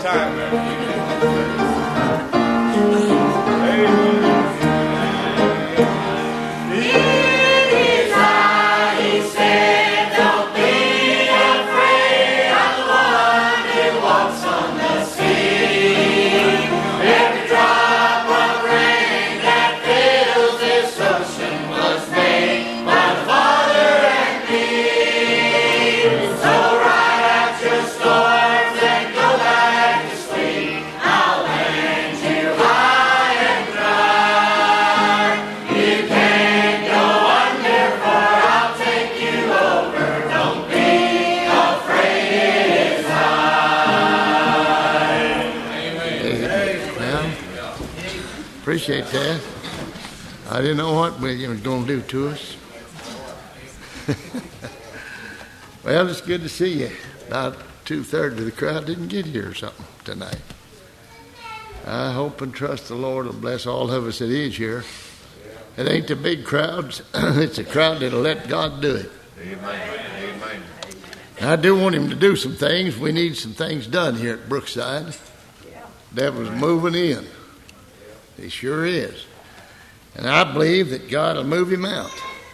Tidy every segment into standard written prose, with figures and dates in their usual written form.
Appreciate that. I didn't know what William was going to do to us. Well, it's good to see you. About 2/3 of the crowd didn't get here or something tonight. I hope and trust the Lord will bless all of us that is here. It ain't the big crowds. It's a crowd that'll let God do it. Amen. I do want him to do some things. We need some things done here at Brookside. Devil's moving in. He sure is. And I believe that God will move him out.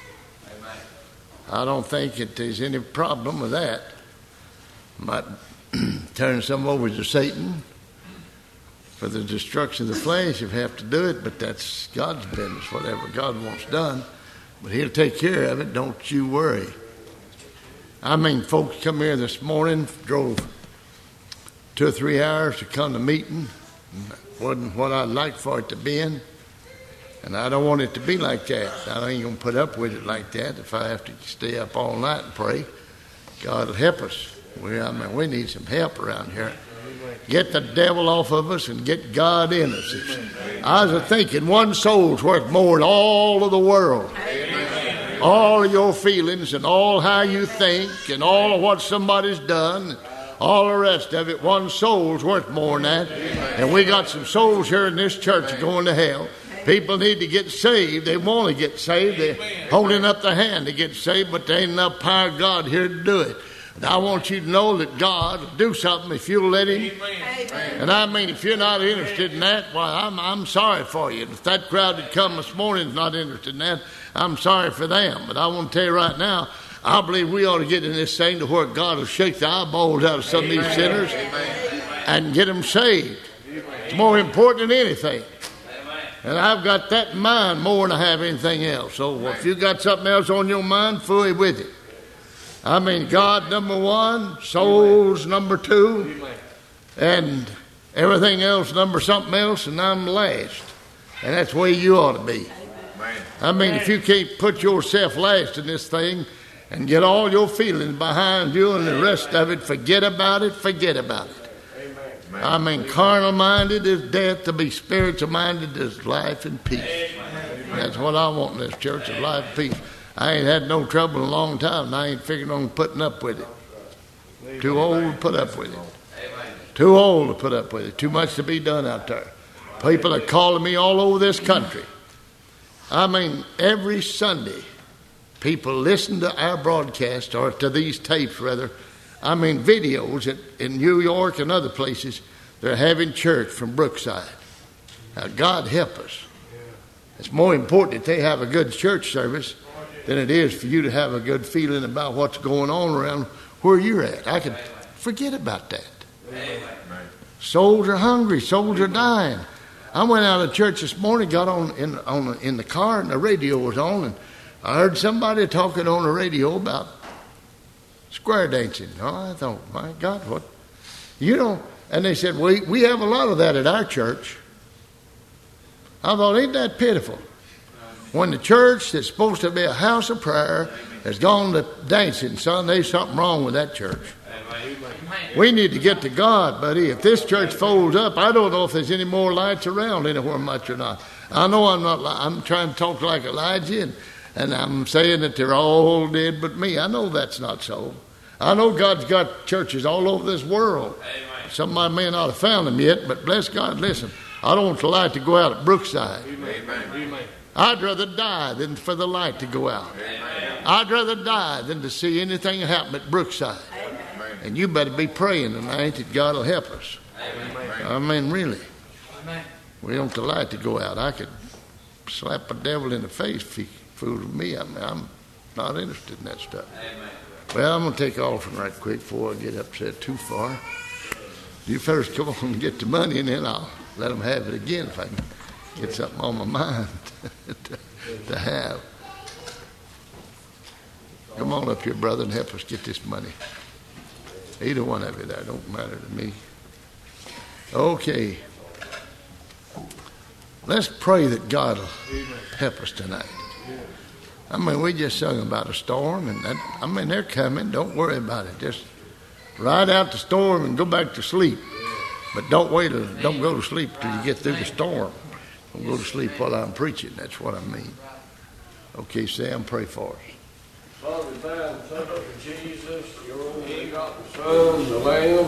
I don't think that there's any problem with that. Might turn some over to Satan for the destruction of the flesh if you have to do it, but that's God's business, whatever God wants done. But he'll take care of it, don't you worry. I mean, folks come here this morning, drove 2 or 3 hours to come to meeting. Wasn't what I'd like for it to be in. And I don't want it to be like that. I ain't going to put up with it like that. If I have to stay up all night and pray, God will help us. We need some help around here. Get the devil off of us and get God in us. I was thinking one soul's worth more than all of the world. Amen. All of your feelings and all how you think and all of what somebody's done, all the rest of it, one soul's worth more than that. And we got some souls here in this church going to hell. People need to get saved. They want to get saved. They're holding up their hand to get saved, but there ain't enough power of God here to do it. And I want you to know that God will do something if you'll let him. Amen. And I mean, if you're not interested in that, well, I'm sorry for you. If that crowd that come this morning is not interested in that, I'm sorry for them. But I want to tell you right now, I believe we ought to get in this thing to where God will shake the eyeballs out of some of these sinners and get them saved. It's more important than anything. And I've got that in mind more than I have anything else. So if you got something else on your mind, fully with it. I mean, God number one, souls number two, and everything else number something else, and I'm last. And that's the way you ought to be. I mean, if you can't put yourself last in this thing and get all your feelings behind you and the rest of it, forget about it. I mean, carnal-minded is death, to be spiritual-minded is life and peace. That's what I want in this church, is life and peace. I ain't had no trouble in a long time, and I ain't figured on putting up with it. Too old to put up with it. Too old to put up with it. Too much to be done out there. People are calling me all over this country. I mean, every Sunday, people listen to our broadcast, or to these tapes, rather. I mean, videos in New York and other places, they're having church from Brookside. Now, God help us. It's more important that they have a good church service than it is for you to have a good feeling about what's going on around where you're at. I could forget about that. Souls are hungry. Souls are dying. I went out of church this morning, got on in the car, and the radio was on, and I heard somebody talking on the radio about square dancing. Oh, I thought, my God, what? And they said, we have a lot of that at our church. I thought, ain't that pitiful? When the church that's supposed to be a house of prayer has gone to dancing, son, there's something wrong with that church. We need to get to God, buddy. If this church folds up, I don't know if there's any more lights around anywhere much or not. I know I'm trying to talk like Elijah, and I'm saying that they're all dead but me. I know that's not so. I know God's got churches all over this world. Some of my may not have found them yet, but bless God, listen, I don't want the light to go out at Brookside. Amen. I'd rather die than for the light to go out. Amen. I'd rather die than to see anything happen at Brookside. Amen. And you better be praying tonight that God will help us. Amen. I mean, really. We don't like to go out. I could slap a devil in the face if he fooled with me. I mean, I'm not interested in that stuff. Well, I'm going to take off right quick before I get upset too far. You first come on and get the money, and then I'll let them have it again if I can get something on my mind to have. Come on up here, brother, and help us get this money. Either one of you there, don't matter to me. Okay. Let's pray that God will help us tonight. I mean, we just sung about a storm, and they're coming. Don't worry about it. Just ride out the storm and go back to sleep. But don't go to sleep till you get through the storm. Don't go to sleep while I'm preaching. That's what I mean. Okay, Sam, pray for us. Father, God, thank you for Jesus, your only begotten Son, the Lamb.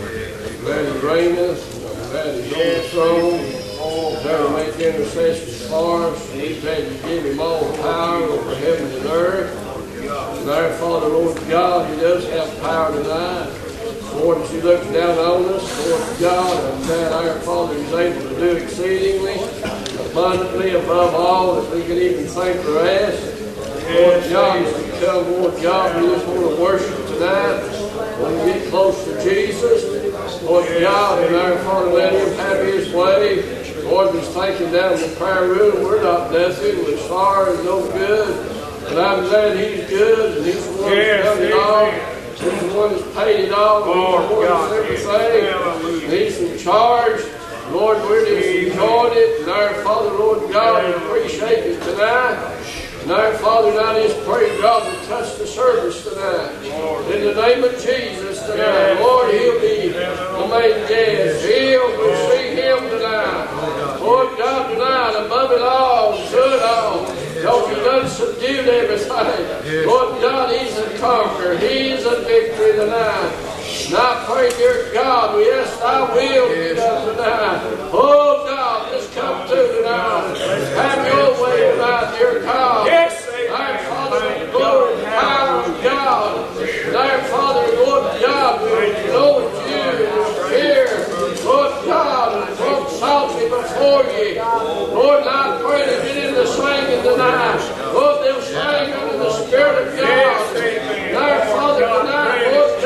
Glad he reigneth, and glad he's on the throne. There to make intercessions for us. He's glad to give him all power over heaven and earth. And our Father, Lord God, he does have power tonight. Lord, as he looks down on us, Lord God, and that our Father is able to do exceedingly, abundantly, above all that we can even think or ask. Lord God, as we come, Lord God, we just want to worship tonight. When we get close to Jesus, Lord God, and our Father, let him have his way. Lord, was taken down in the prayer room. We're not nothing. We're sorry, no good. But I'm glad he's good, and he's the one who's done it all. He's the one who's paid it all. He's the one who's everything. And he's in charge. Lord, we're just enjoying it. And our Father, Lord God, we appreciate it tonight. And our Father, now just pray, God, to touch the service tonight. In the name of Jesus tonight. Lord, he'll be the main guest. We'll see him tonight. Lord God, tonight, above it all, through it all, don't be done subdued everything. Lord God, he's a conqueror. He's a victory tonight. And I pray, dear God, we ask thy will be done tonight. Oh God, just come through tonight. Have your way tonight, dear God. Our Father, the glory and power of God. And our Father, Lord God, we know you and fear. Lord God, and come softly before you. Lord, I pray to get in the singing tonight. Lord, they'll sing under the Spirit of God. And our Father tonight, Lord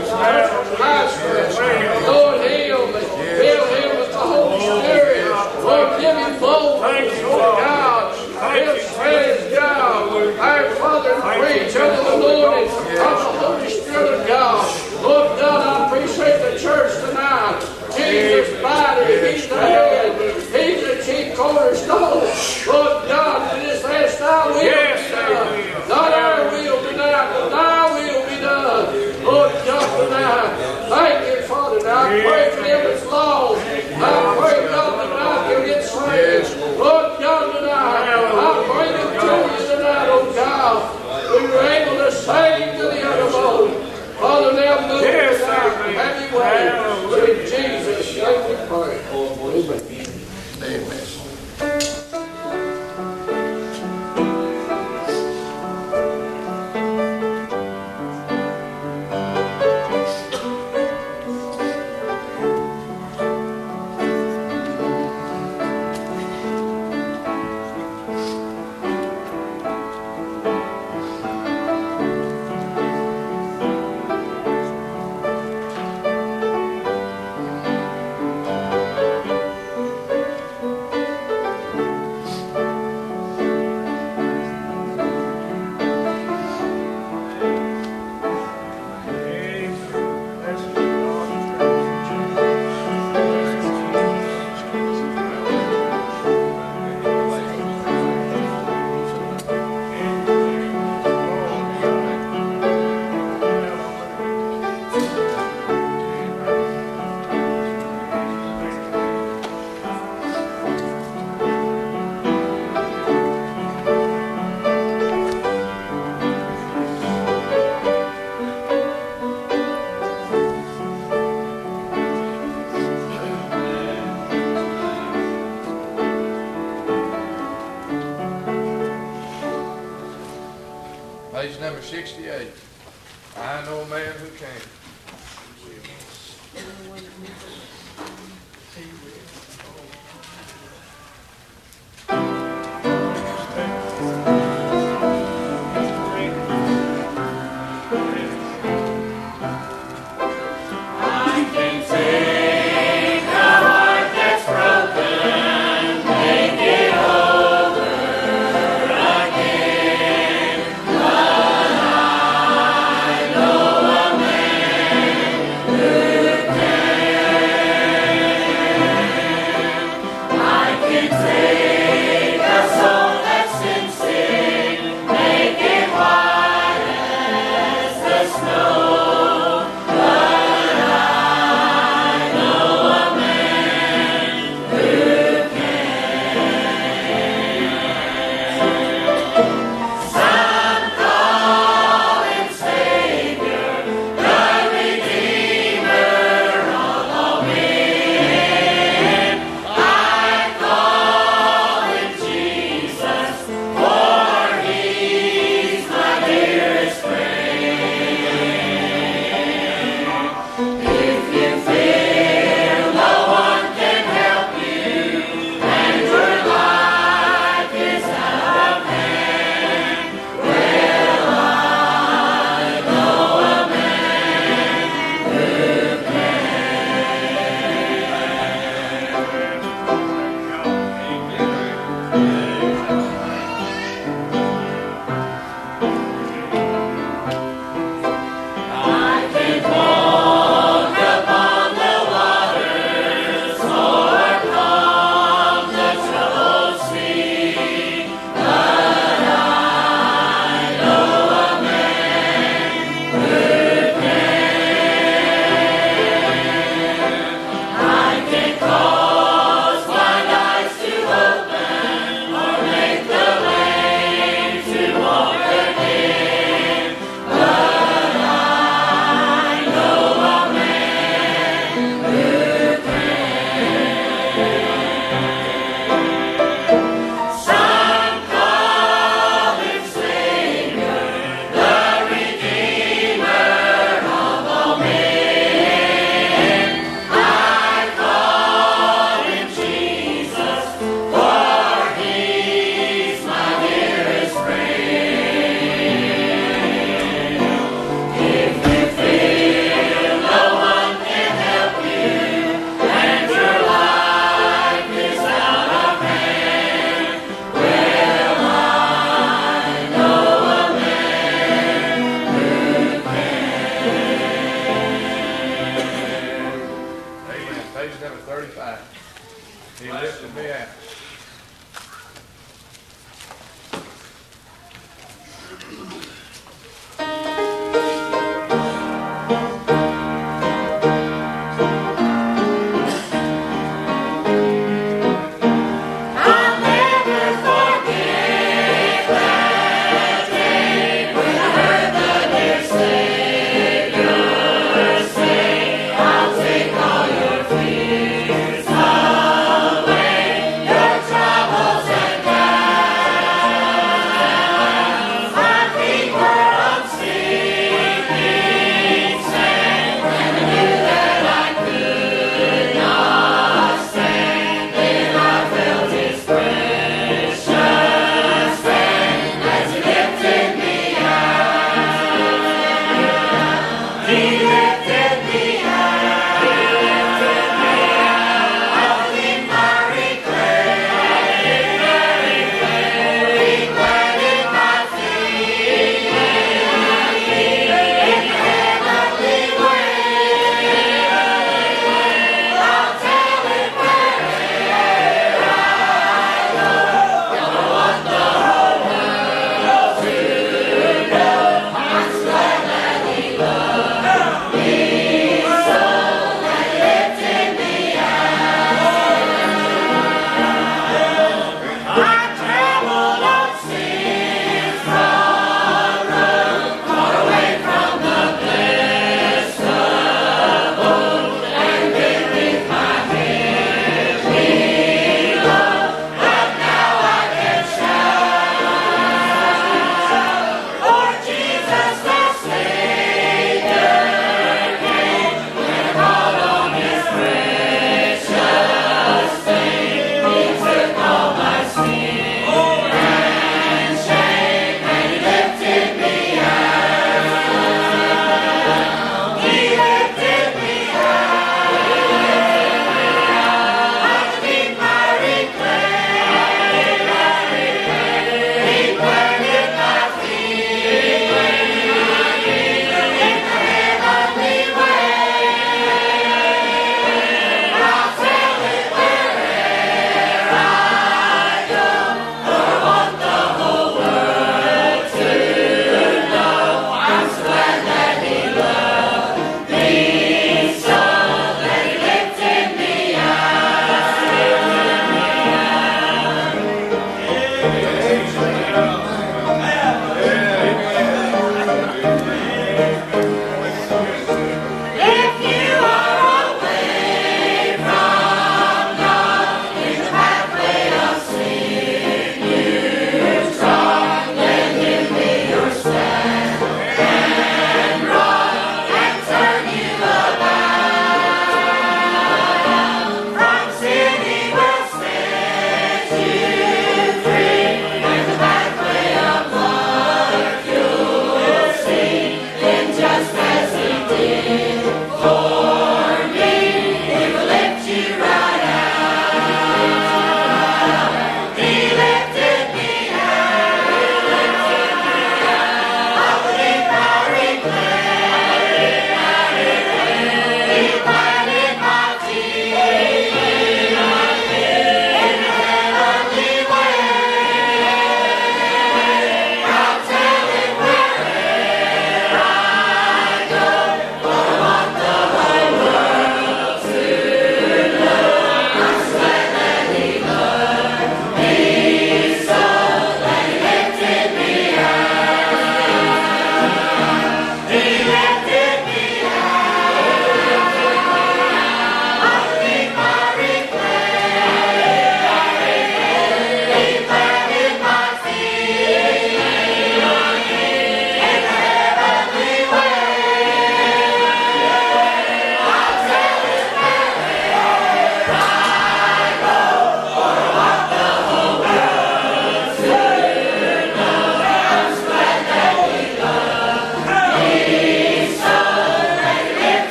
God, pastor, Lord, heal me. Fill him with the Holy Spirit. Lord, give him boldness, Lord God. Give strength, God. Our Father, preach under the anointing of the Holy Spirit of God. Lord God, I appreciate the church tonight. Jesus' body, he's the head. He's the chief cornerstone. Lord God, we just ask thy will be done. Not our will tonight, but thy will be done. Lord God, tonight. Thank you, Father. Now I pray for them that's lost. I pray, God, tonight they'll get saved. Lord God, tonight, I bring them to you tonight, oh God. We were able to save to the uttermost. Father, now move tonight. Have your way. In Jesus' name we pray. Amen. Amen. Page number 68. I know a man who can.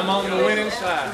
I'm on the winning side.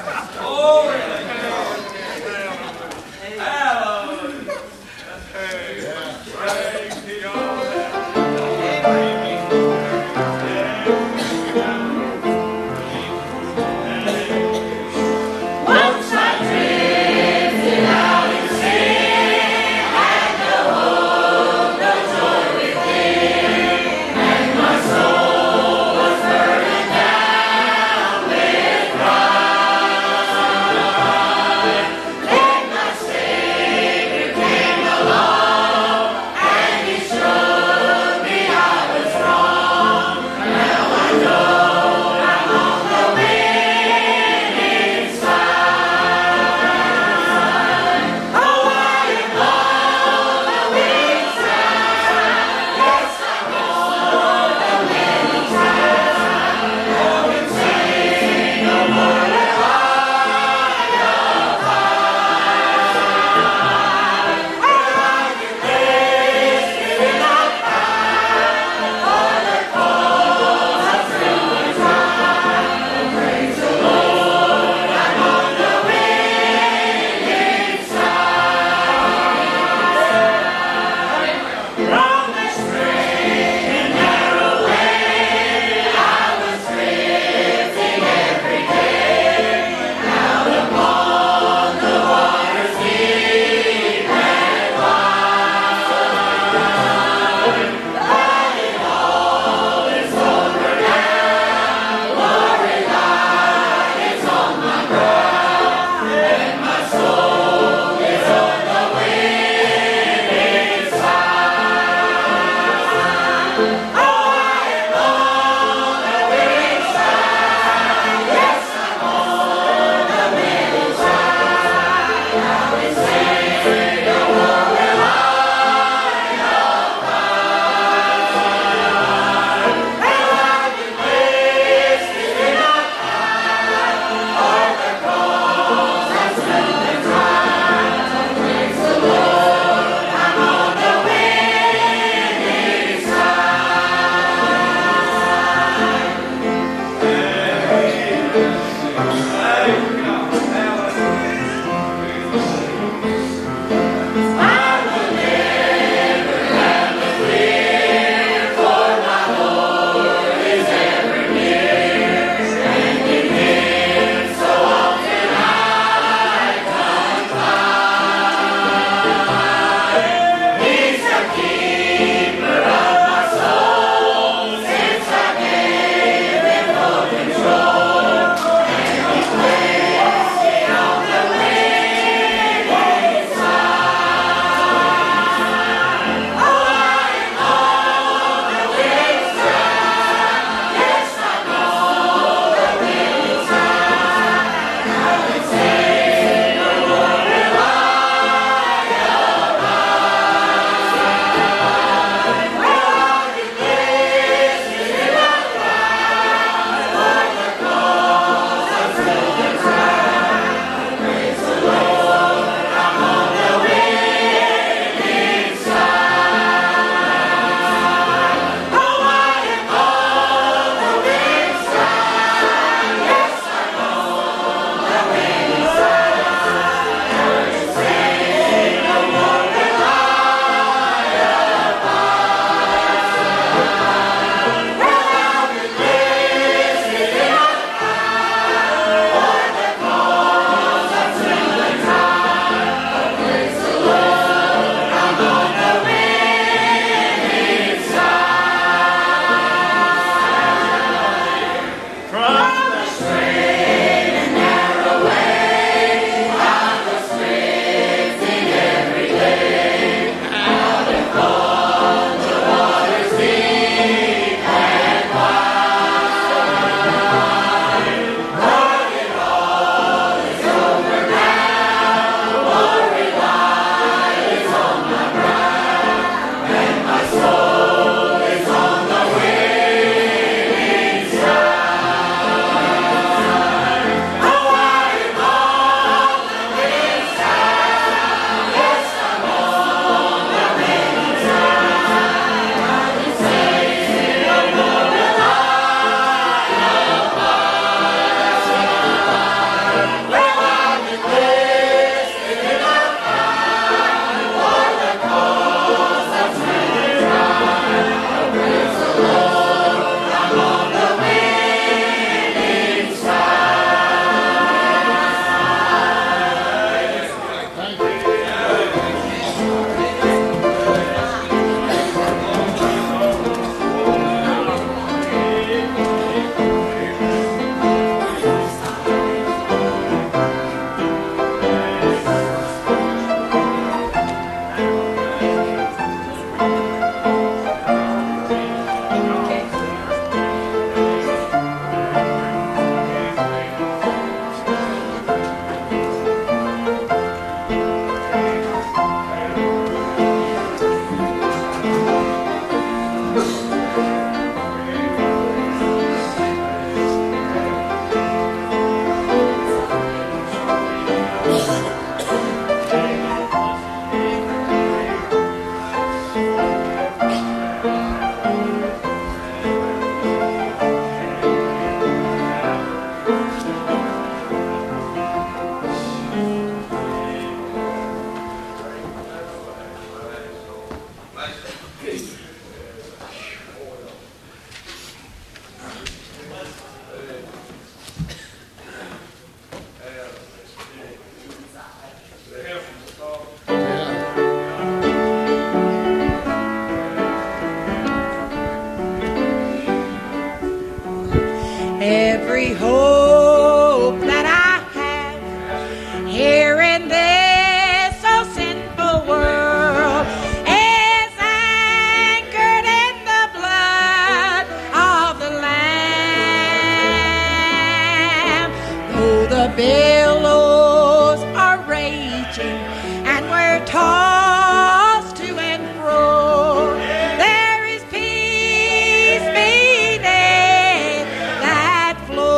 the billows are raging and we're tossed to and fro, there is peace beneath that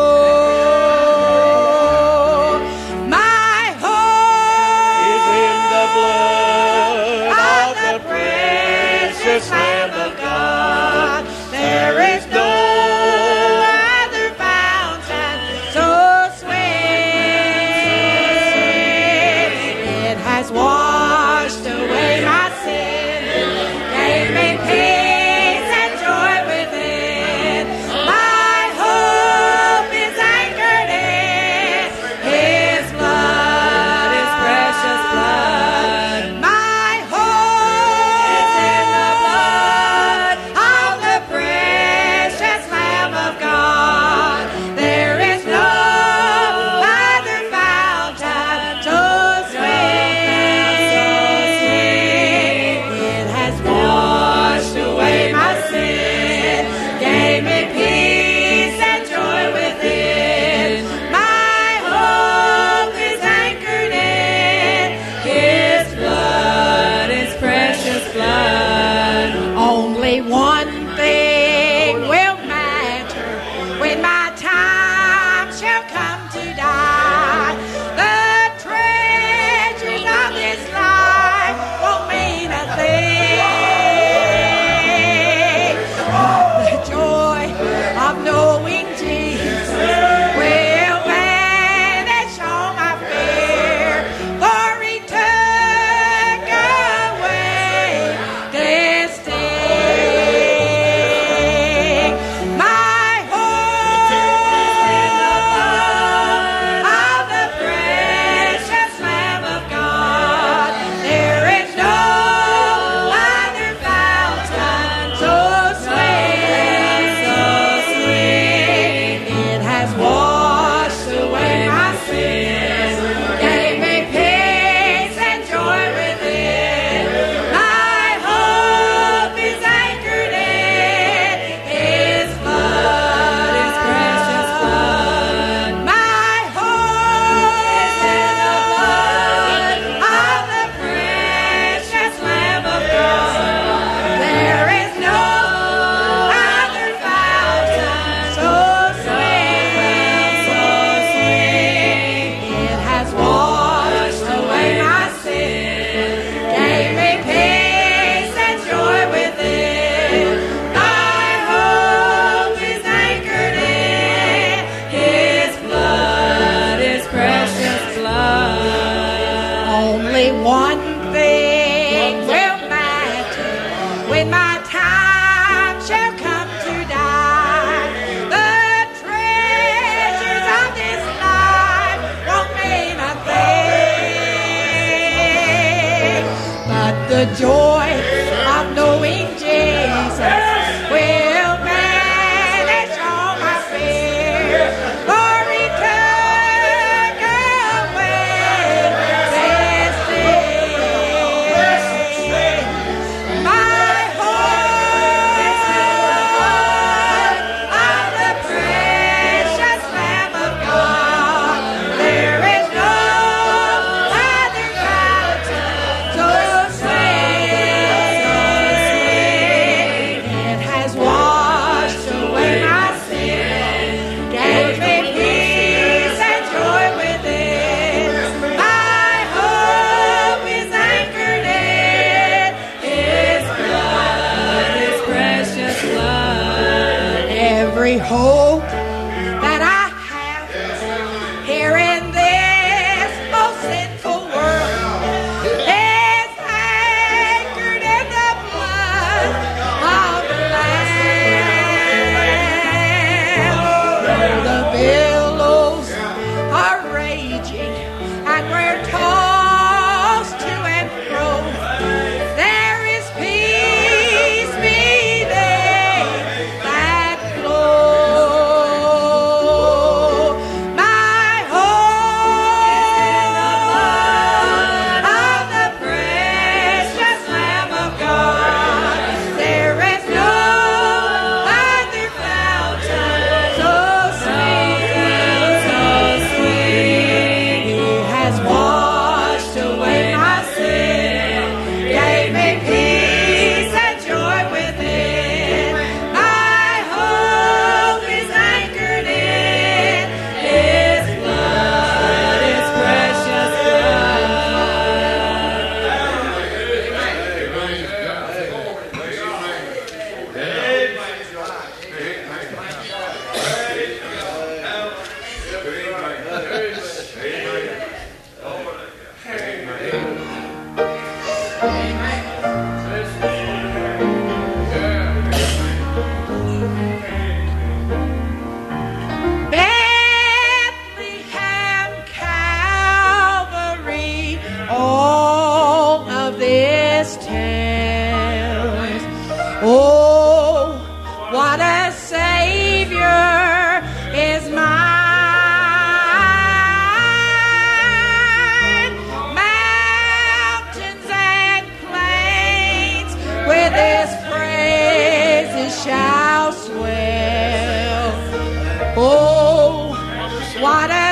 flow. My hope is in the blood of the precious Lamb of God. There is no other fountain so sweet. It has washed away my sin, gave me peace and joy within. My hope is anchored in His blood, His precious blood. My hope is in the blood of the precious Lamb of God. There is no other fountain so sweet. It has washed away my sin, gave me peace and joy within. My hope is anchored in His blood, His precious blood. Only one thing will matter when my time shall come to die. The treasures of this life won't mean a thing. The joy of knowing Jesus will banish all my fear, for He took away this sting. My hope is in the blood of the precious Lamb of God. There is no other fountain so sweet, so sweet. It has washed away my sin, gave me peace and joy within. My hope is anchored in His blood, His precious blood. My hope is in the blood of the precious Lamb of God. There is no other fountain so sweet, so sweet. It has washed away my sin, gave me peace and joy within. My hope is anchored in His blood, His precious blood. Only one thing will matter when my time shall come to die. The treasures of this life won't mean a thing, but the joy of knowing Jesus will banish all my fear, for He took away this sting. My hope is in the blood of the precious Lamb of God. There is no other fountain so sweet,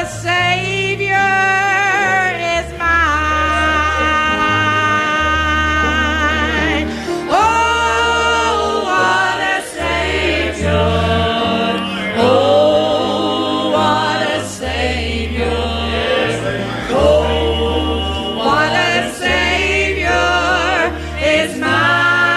a Savior is mine. Oh, what a Savior. Oh, what a Savior. Oh, what a Savior is mine.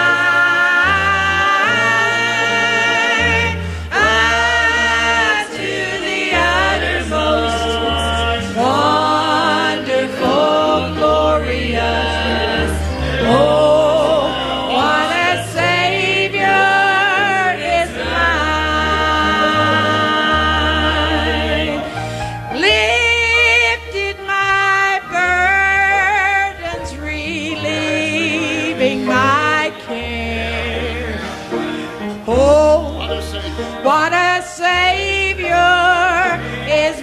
What a Savior is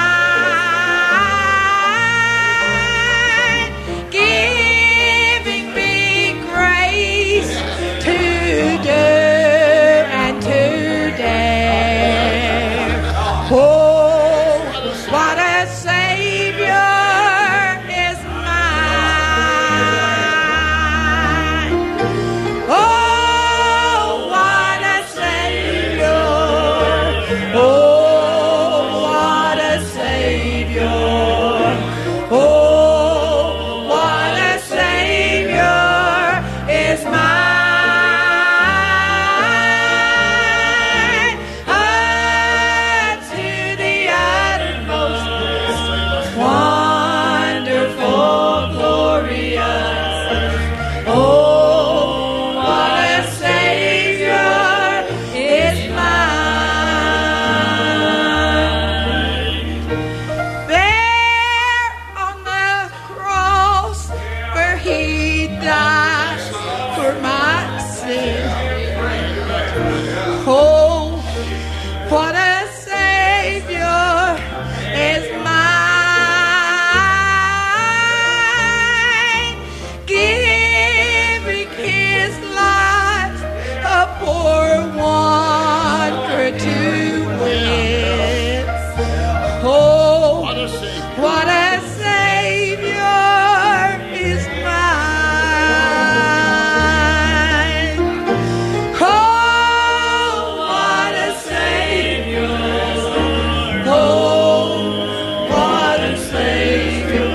mine, giving me grace to do and to dare. Oh, what a Savior is mine. Oh, what a Savior. Oh, what a Savior. Oh, what a Savior is mine. Unto the uttermost, wonderful, glorious. Oh, what a Savior is mine. There on the cross where He died for my sin. Oh, what a Savior is mine, giving His life a poor wanderer to win. Oh, what a Savior is mine. Oh, what a Savior. Oh, what a Savior.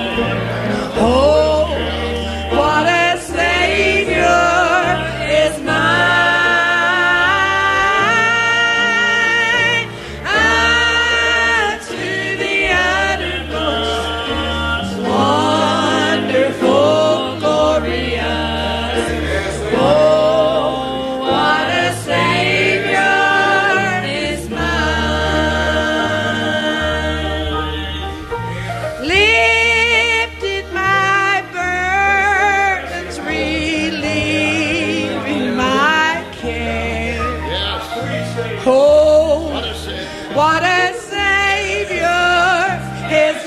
Oh, what a Savior is mine. Unto the uttermost, wonderful, glorious. Oh, what a Savior is mine. Lifted my burdens, relieving my care. Oh, what a Savior is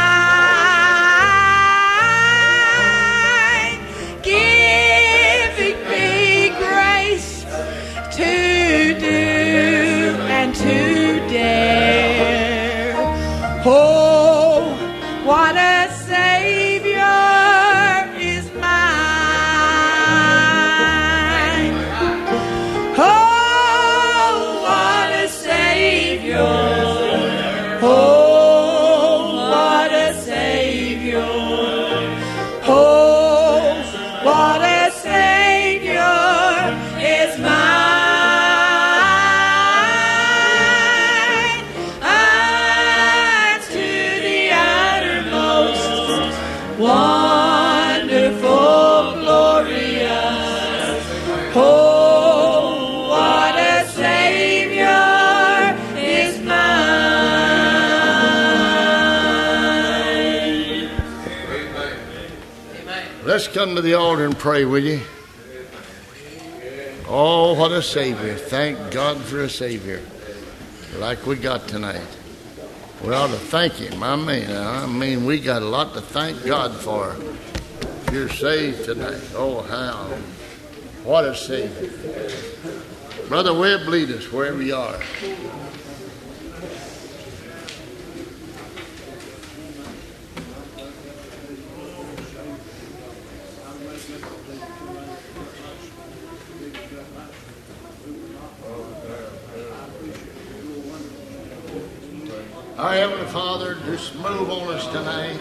mine, giving me grace to do and to dare. Oh, what a Savior is mine. Oh, what a Savior. Oh, what a Savior. Oh, what a Savior is mine. Unto the uttermost, wonderful, glorious. Oh, what a Savior is mine. Let's come to the altar and pray, will you? Oh, what a Savior. Thank God for a Savior like we got tonight. We ought to thank Him. I mean, we got a lot to thank God for. If you're saved tonight, oh, how. What a Savior. Brother Webb, lead us wherever you are. Our Heavenly Father, just move on us tonight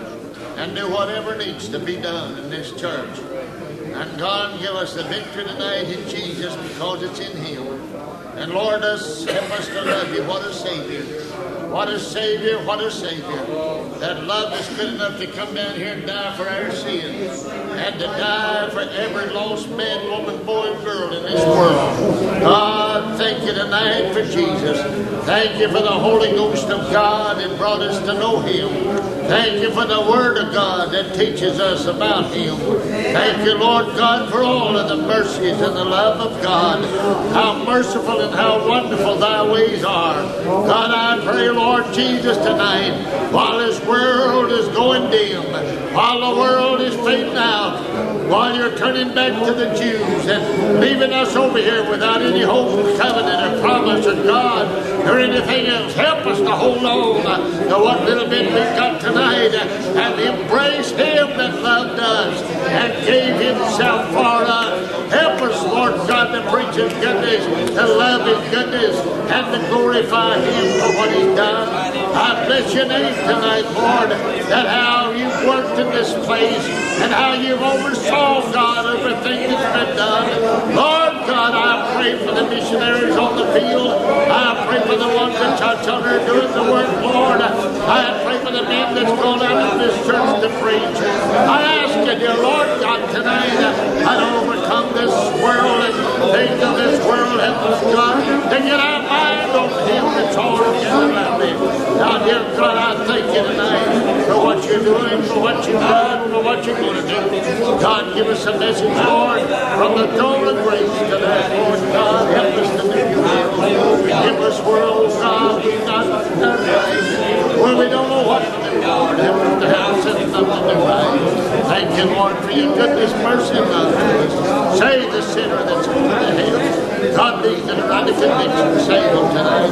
and do whatever needs to be done in this church. And God, give us the victory tonight in Jesus because it's in Him. And Lord, help us to love You. What a Savior. What a Savior, what a Savior. That love is good enough to come down here and die for our sins. And to die for every lost man, woman, boy, and girl in this world. God, thank You tonight for Jesus. Thank You for the Holy Ghost of God that brought us to know Him. Thank You for the Word of God that teaches us about Him. Thank You, Lord God, for all of the mercies and the love of God. How merciful and how wonderful Thy ways are. God, I pray, Lord Jesus, tonight, while this world is going dim, while the world is fading out, while You're turning back to the Jews and leaving us over here without any hope, covenant, or promise of God, or anything else, help us to hold on to what little bit we've got tonight and embrace Him that loved us and gave Himself for us. Help us, Lord God, to preach His goodness, to love His goodness, and to glorify Him for what He's done. I bless Your name tonight, Lord, that how You've worked in this place and how You've oversaw, God, everything that's been done. Lord God, I pray for the missionaries on the field. I pray for the ones that touch on her doing the work, Lord. I pray for the men that's gone out of this church to preach. I ask You, dear Lord God, tonight, I don't overcome this world and things of this world. Help us, God, to get our mind on Him that's altogether lovely. Now, dear God, I thank You tonight for what You're doing, for what You've done, for what You're going to do. God, give us a message, Lord, from the throne of grace tonight, Lord God. Help us to do Your will. Give us world, God, we've not done right, where we don't know what to do, Lord. Help us to have something to do right. Thank You, Lord, for Your goodness, mercy, and love to us. Save the sinner that's going to hell. God, these that are under conviction, save them tonight.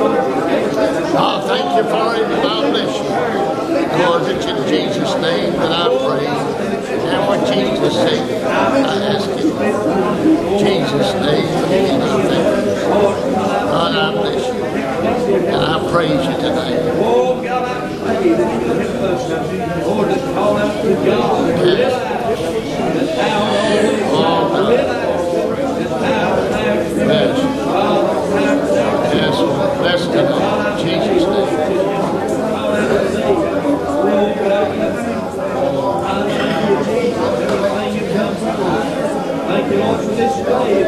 I'll thank You for it, and I'll bless You. Because it's in Jesus' name that I pray. And for Jesus' sake, I ask it. In Jesus' name, and I thank You. God, I bless You. And I praise You tonight. Oh, God, I pray that You help us, Lord, to call out to God. Yes. Yes, bless tonight. In Jesus' name. Thank You, Lord, for this day.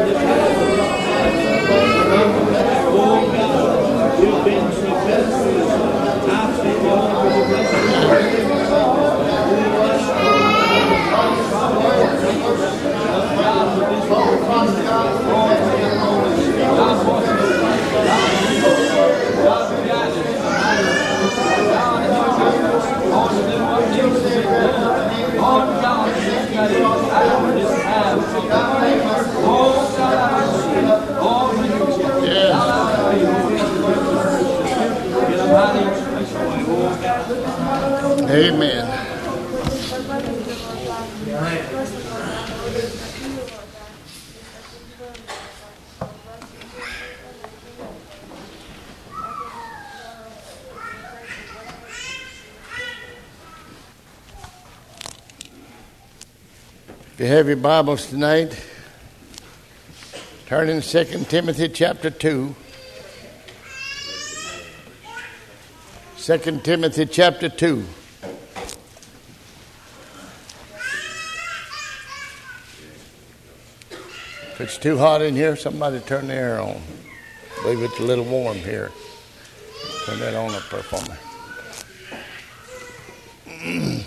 Oh, God, You've been so good. I thank You, Lord, for the blessing. Amen. If you have your Bibles tonight, turn in 2 Timothy chapter 2. 2 Timothy chapter 2. If it's too hot in here, somebody turn the air on. I believe it's a little warm here. Turn that on up there for me.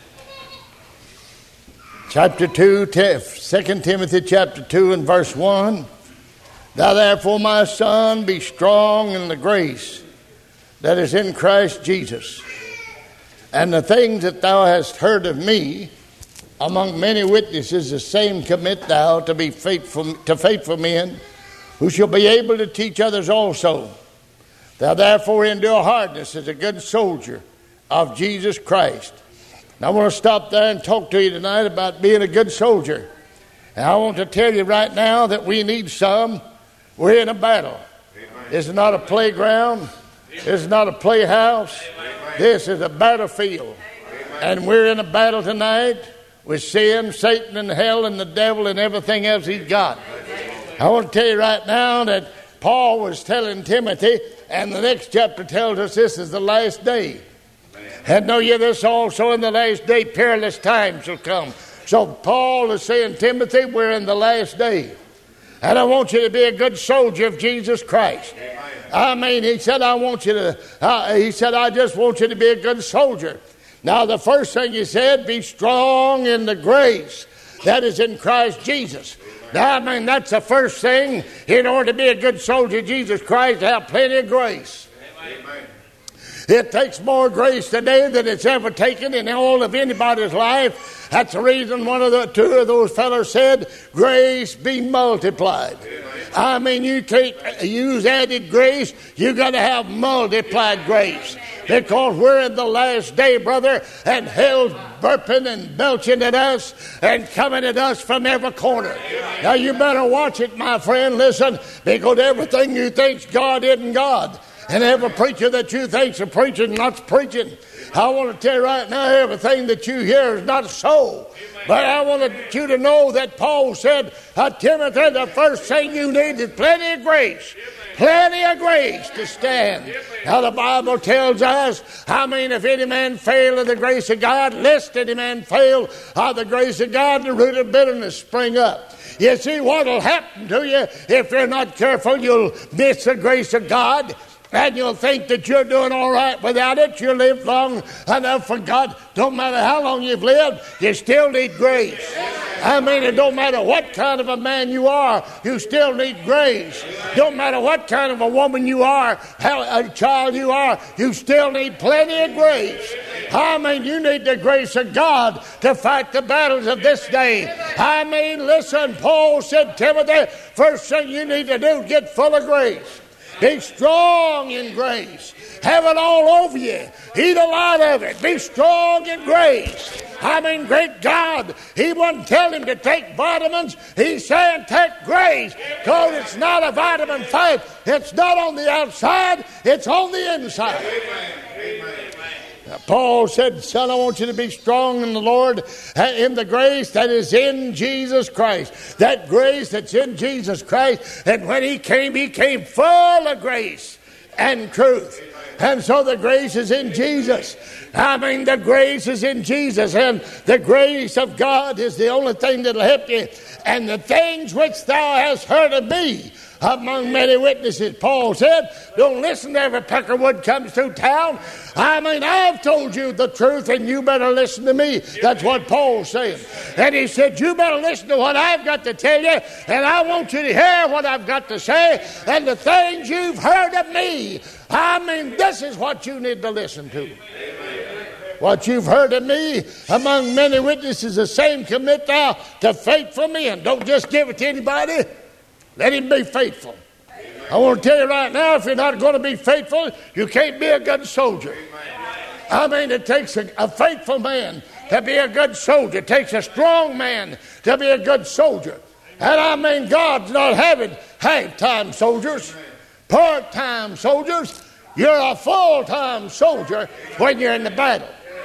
Chapter 2, 2 Timothy chapter 2 and verse 1. Thou therefore, my son, be strong in the grace that is in Christ Jesus. And the things that thou hast heard of me among many witnesses, the same commit thou to be faithful men, who shall be able to teach others also. Thou therefore endure hardness as a good soldier of Jesus Christ. Now I want to stop there and talk to you tonight about being a good soldier. And I want to tell you right now that we need some. We're in a battle. Amen. It's not a playground. This is not a playhouse. This is a battlefield. And we're in a battle tonight with sin, Satan, and hell, and the devil, and everything else he's got. I want to tell you right now that Paul was telling Timothy, and the next chapter tells us this is the last day. And know ye this also, in the last day perilous times shall come. So Paul is saying, Timothy, we're in the last day. And I want you to be a good soldier of Jesus Christ. I mean, he said, I just want you to be a good soldier. Now, the first thing he said, be strong in the grace that is in Christ Jesus. Now, I mean, that's the first thing. In order to be a good soldier of Jesus Christ, have plenty of grace. Amen. It takes more grace today than it's ever taken in all of anybody's life. That's the reason two of those fellows said, grace be multiplied. Amen. I mean, you can't use added grace. You got to have multiplied grace. Because we're in the last day, brother, and hell's burping and belching at us and coming at us from every corner. Now, you better watch it, my friend. Listen, because everything you think's God isn't God. And every preacher that you think's a preacher not preaching. I want to tell you right now, everything that you hear is not so. But I want you to know that Paul said, Timothy, the first thing you need is plenty of grace. Plenty of grace to stand. Now the Bible tells us, if any man fail of the grace of God, lest any man fail of the grace of God, the root of bitterness spring up. You see, what will happen to you if you're not careful? You'll miss the grace of God. And you'll think that you're doing all right without it. You live long enough for God. Don't matter how long you've lived, you still need grace. It don't matter what kind of a man you are, you still need grace. Don't matter what kind of a woman you are, how a child you are, you still need plenty of grace. You need the grace of God to fight the battles of this day. Listen, Paul said, Timothy, first thing you need to do, get full of grace. Be strong in grace. Have it all over you. Eat a lot of it. Be strong in grace. Great God, he wasn't telling him to take vitamins. He's saying take grace, because it's not a vitamin fight. It's not on the outside. It's on the inside. Amen. Paul said, son, I want you to be strong in the Lord, in the grace that is in Jesus Christ. That grace that's in Jesus Christ. And when he came full of grace and truth. And so the grace is in Jesus. The grace is in Jesus. And the grace of God is the only thing that'll help you. And the things which thou hast heard of me among many witnesses, Paul said, don't listen to every peckerwood comes through town. I've told you the truth, and you better listen to me. That's what Paul's saying. And he said, you better listen to what I've got to tell you, and I want you to hear what I've got to say, and the things you've heard of me. This is what you need to listen to. What you've heard of me among many witnesses, the same commit thou to faithful men. Don't just give it to anybody. Let him be faithful. I want to tell you right now, if you're not going to be faithful, you can't be a good soldier. It takes a faithful man to be a good soldier. It takes a strong man to be a good soldier. And God's not having half-time soldiers, part-time soldiers. You're a full-time soldier when you're in the battle.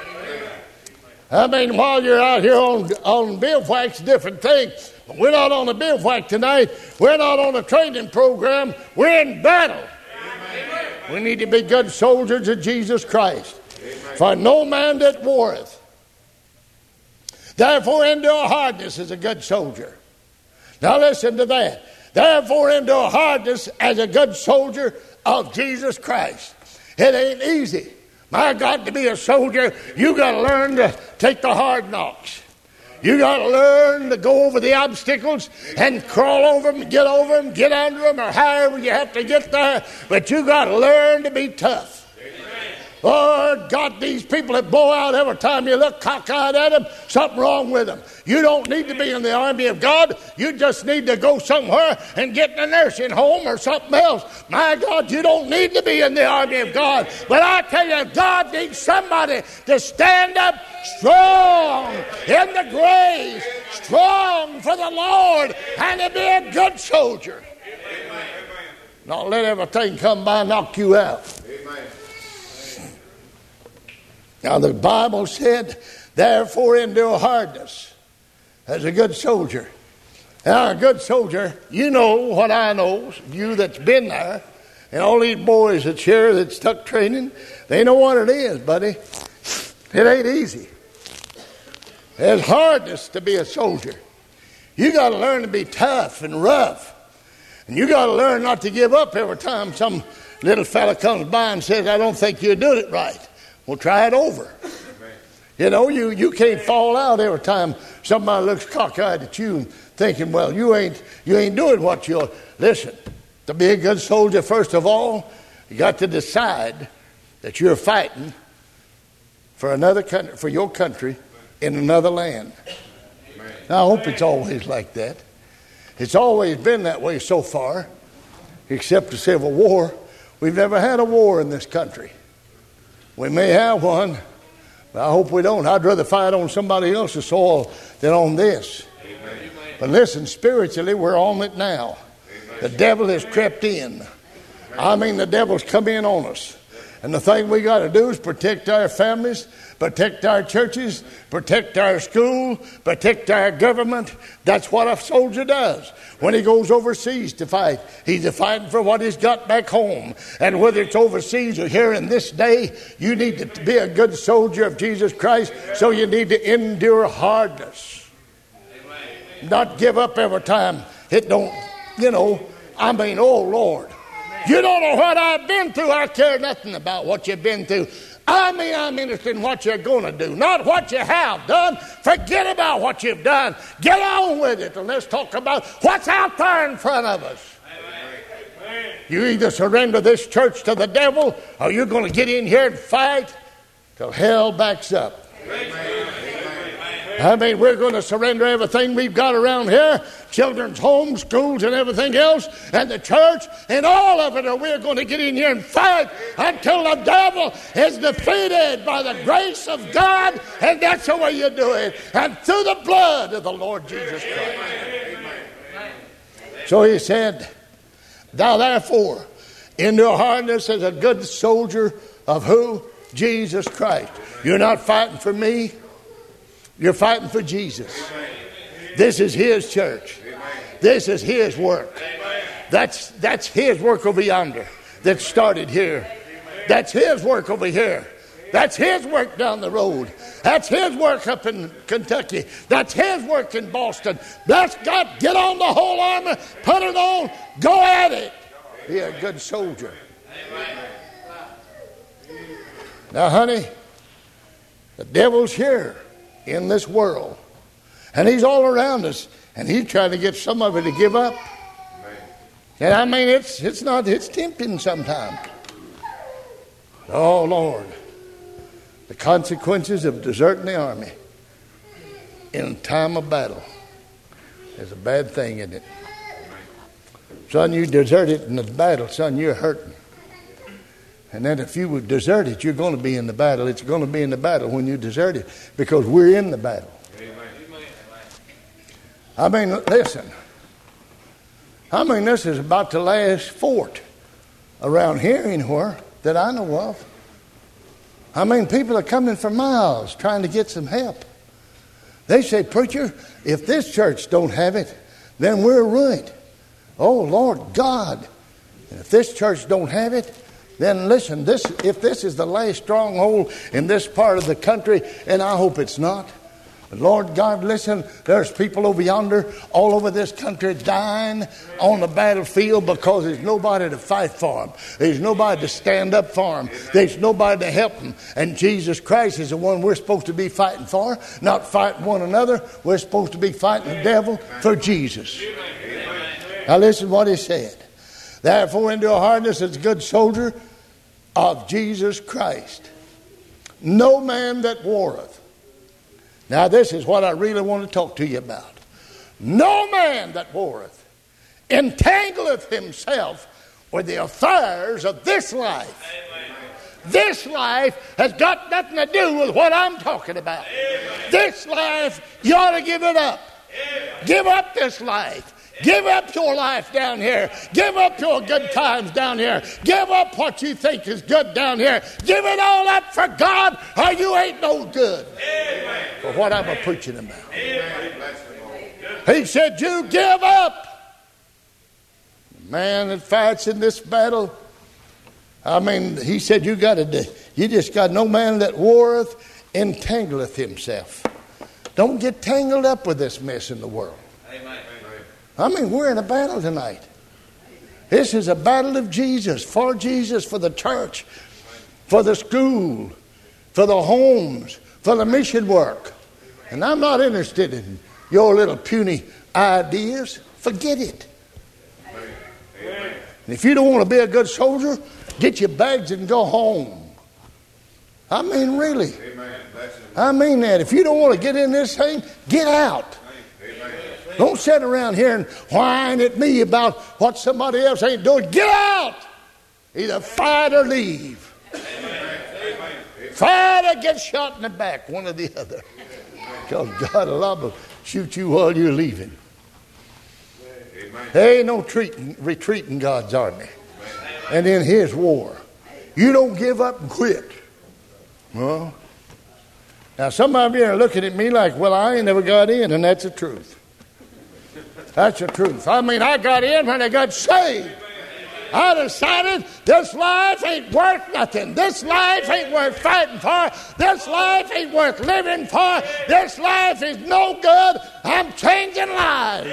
While you're out here on bivouac's a different thing. But we're not on a bivouac tonight. We're not on a training program. We're in battle. Amen. We need to be good soldiers of Jesus Christ. Amen. For no man that warreth, therefore endure hardness as a good soldier. Now listen to that. Therefore endure hardness as a good soldier of Jesus Christ. It ain't easy. My God, to be a soldier, you got to learn to take the hard knocks. You got to learn to go over the obstacles and crawl over them, get under them, or however you have to get there. But you got to learn to be tough. Lord God, these people that blow out every time you look cockeyed at them, something wrong with them. You don't need to be in the army of God. You just need to go somewhere and get in a nursing home or something else. My God, you don't need to be in the army of God. But I tell you, God needs somebody to stand up strong in the grace, strong for the Lord, and to be a good soldier. Not let everything come by and knock you out. Amen. Now the Bible said, therefore endure hardness as a good soldier. Now a good soldier, you know what I know, you that's been there, and all these boys that's here that's stuck training, they know what it is, buddy. It ain't easy. There's hardness to be a soldier. You got to learn to be tough and rough. And you got to learn not to give up every time some little fella comes by and says, I don't think you're doing it right. Well, try it over. You know, you can't fall out every time somebody looks cockeyed at you and thinking, well, you ain't doing what you're. Listen, to be a good soldier, first of all, you got to decide that you're fighting for another country, for your country in another land. Now, I hope it's always like that. It's always been that way so far, except the Civil War. We've never had a war in this country. We may have one, but I hope we don't. I'd rather fight on somebody else's soil than on this. Amen. But listen, spiritually, we're on it now. Amen. The devil has crept in. I mean, the devil's come in on us. And the thing we got to do is protect our families, protect our churches, protect our school, protect our government. That's what a soldier does. When he goes overseas to fight, he's fighting for what he's got back home. And whether it's overseas or here in this day, you need to be a good soldier of Jesus Christ, so you need to endure hardness. Not give up every time. It don't, oh Lord. You don't know what I've been through. I care nothing about what you've been through. I'm interested in what you're going to do, not what you have done. Forget about what you've done. Get on with it, and let's talk about what's out there in front of us. Amen. You either surrender this church to the devil, or you're going to get in here and fight till hell backs up. Amen. I mean, we're going to surrender everything we've got around here, children's homes, schools, and everything else, and the church, and all of it, or we're going to get in here and fight until the devil is defeated by the grace of God, and that's the way you do it, and through the blood of the Lord Jesus Christ. So he said, thou therefore endure hardness as a good soldier of who? Jesus Christ. You're not fighting for me. You're fighting for Jesus. This is his church. This is his work. That's his work over yonder that started here. That's his work over here. That's his work down the road. That's his work up in Kentucky. That's his work in Boston. Bless God, get on the whole armor, put it on, go at it. Be a good soldier. Now, honey, the devil's here in this world, and he's all around us, and he's trying to get some of it to give up. And I mean, it's tempting sometimes. Oh Lord, the consequences of deserting the army in a time of battle is a bad thing, isn't it? Son, you desert it in the battle, son, you're hurting. And then if you would desert it, you're going to be in the battle. It's going to be in the battle when you desert it, because we're in the battle. I mean, listen. I mean, this is about the last fort around here anywhere that I know of. I mean, people are coming for miles trying to get some help. They say, preacher, if this church don't have it, then we're ruined. Oh, Lord God. And if this church don't have it, then listen, if this is the last stronghold in this part of the country, and I hope it's not, but Lord God, listen, there's people over yonder all over this country dying on the battlefield because there's nobody to fight for them. There's nobody to stand up for them. There's nobody to help them. And Jesus Christ is the one we're supposed to be fighting for, not fighting one another. We're supposed to be fighting the devil for Jesus. Now listen what he said. Therefore, endure hardness as a good soldier of Jesus Christ. No man that warreth. Now, this is what I really want to talk to you about. No man that warreth entangleth himself with the affairs of this life. Amen. This life has got nothing to do with what I'm talking about. Amen. This life, you ought to give it up. Amen. Give up this life. Give up your life down here. Give up your good times down here. Give up what you think is good down here. Give it all up for God, or you ain't no good. Amen. For what I'm preaching about. Amen. He said, you give up. The man that fights in this battle, he said, you just got no man that warreth entangleth himself. Don't get tangled up with this mess in the world. Amen. We're in a battle tonight. This is a battle of Jesus, for the church, for the school, for the homes, for the mission work. And I'm not interested in your little puny ideas. Forget it. Amen. And if you don't want to be a good soldier, get your bags and go home. Really. Amen. That. If you don't want to get in this thing, get out. Amen. Don't sit around here and whine at me about what somebody else ain't doing. Get out. Either fight or leave. Amen. Fight or get shot in the back, one or the other. Because God will shoot you while you're leaving. Amen. There ain't no retreat in God's army. And in His war. You don't give up and quit. Well, now some of you are looking at me like, well, I ain't never got in, and that's the truth. That's the truth. I got in when I got saved. I decided this life ain't worth nothing. This life ain't worth fighting for. This life ain't worth living for. This life is no good. I'm changing lives.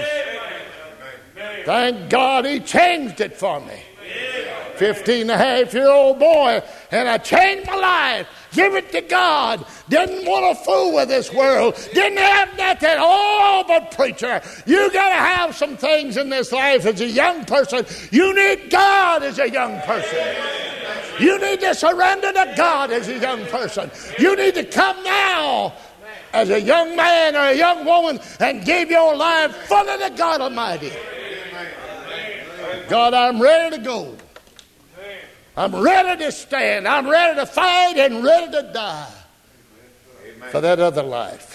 Thank God He changed it for me. 15-and-a-half-year-old boy, and I changed my life. Give it to God. Didn't want to fool with this world. Didn't have nothing. Oh, but preacher, you got to have some things in this life as a young person. You need God as a young person. You need to surrender to God as a young person. You need to come now as a young man or a young woman and give your life fully to God Almighty. God, I'm ready to go. I'm ready to stand. I'm ready to fight and ready to die for that other life.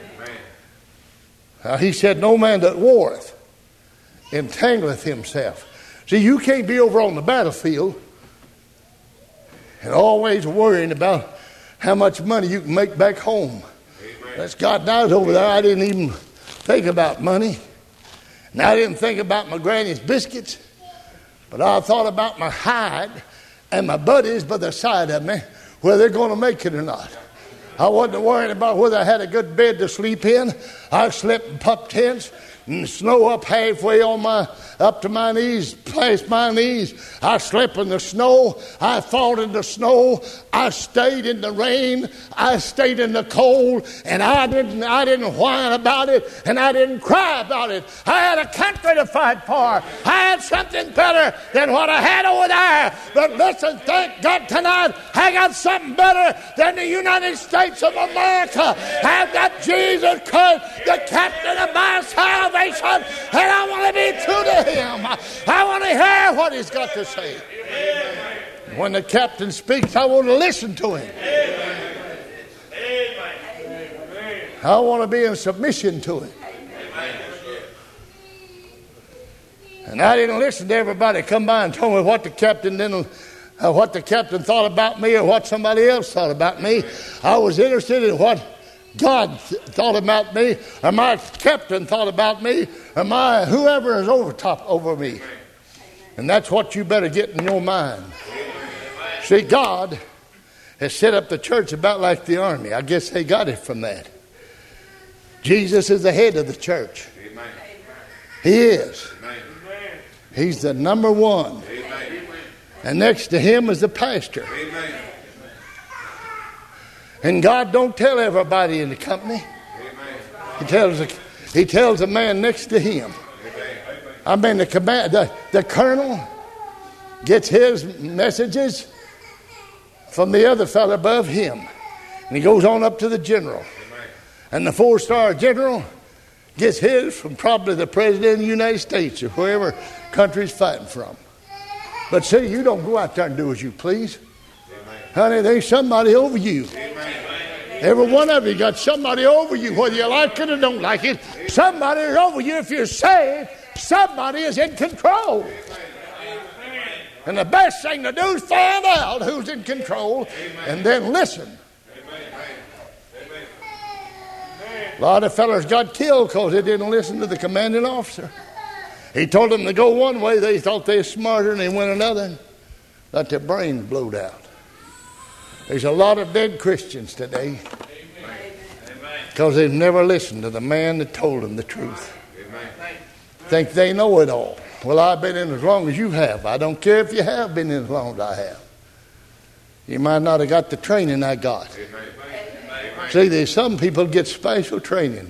He said, no man that warreth entangleth himself. See, you can't be over on the battlefield and always worrying about how much money you can make back home. That's God knows over there. I didn't even think about money. And I didn't think about my granny's biscuits. But I thought about my hide and my buddies by the side of me, whether they're going to make it or not. I wasn't worried about whether I had a good bed to sleep in. I slept in pup tents and snow up halfway up to my knees, past my knees. I slept in the snow. I fought in the snow. I stayed in the rain. I stayed in the cold, and I didn't whine about it, and I didn't cry about it. I had a country to fight for. I had something better than what I had over there. But listen, thank God tonight, I got something better than the United States of America. I've got Jesus Christ, the captain of my salvation, and I want to be true to Him. I want to hear what He's got to say. When the captain speaks, I want to listen to him. I want to be in submission to him. And I didn't listen to everybody come by and tell me what the captain thought about me or what somebody else thought about me. I was interested in what God thought about me, or my captain thought about me, or whoever is over me. And that's what you better get in your mind. See, God has set up the church about like the army. I guess they got it from that. Jesus is the head of the church. He is. He's the number one. And next to Him is the pastor. And God don't tell everybody in the company. He tells the man next to him. The colonel gets his messages from the other fellow above him. And he goes on up to the general. And the 4-star general gets his from probably the president of the United States or wherever country he's fighting from. But see, you don't go out there and do as you please. Honey, there's somebody over you. Every one of you got somebody over you, whether you like it or don't like it. Somebody is over you if you're saved. Somebody is in control. And the best thing to do is find out who's in control and then listen. A lot of fellas got killed because they didn't listen to the commanding officer. He told them to go one way. They thought they were smarter and they went another. Got their brains blowed out. There's a lot of dead Christians today because they've never listened to the man that told them the truth. Think they know it all. Well, I've been in as long as you have. I don't care if you have been in as long as I have. You might not have got the training I got. See, there's some people get special training.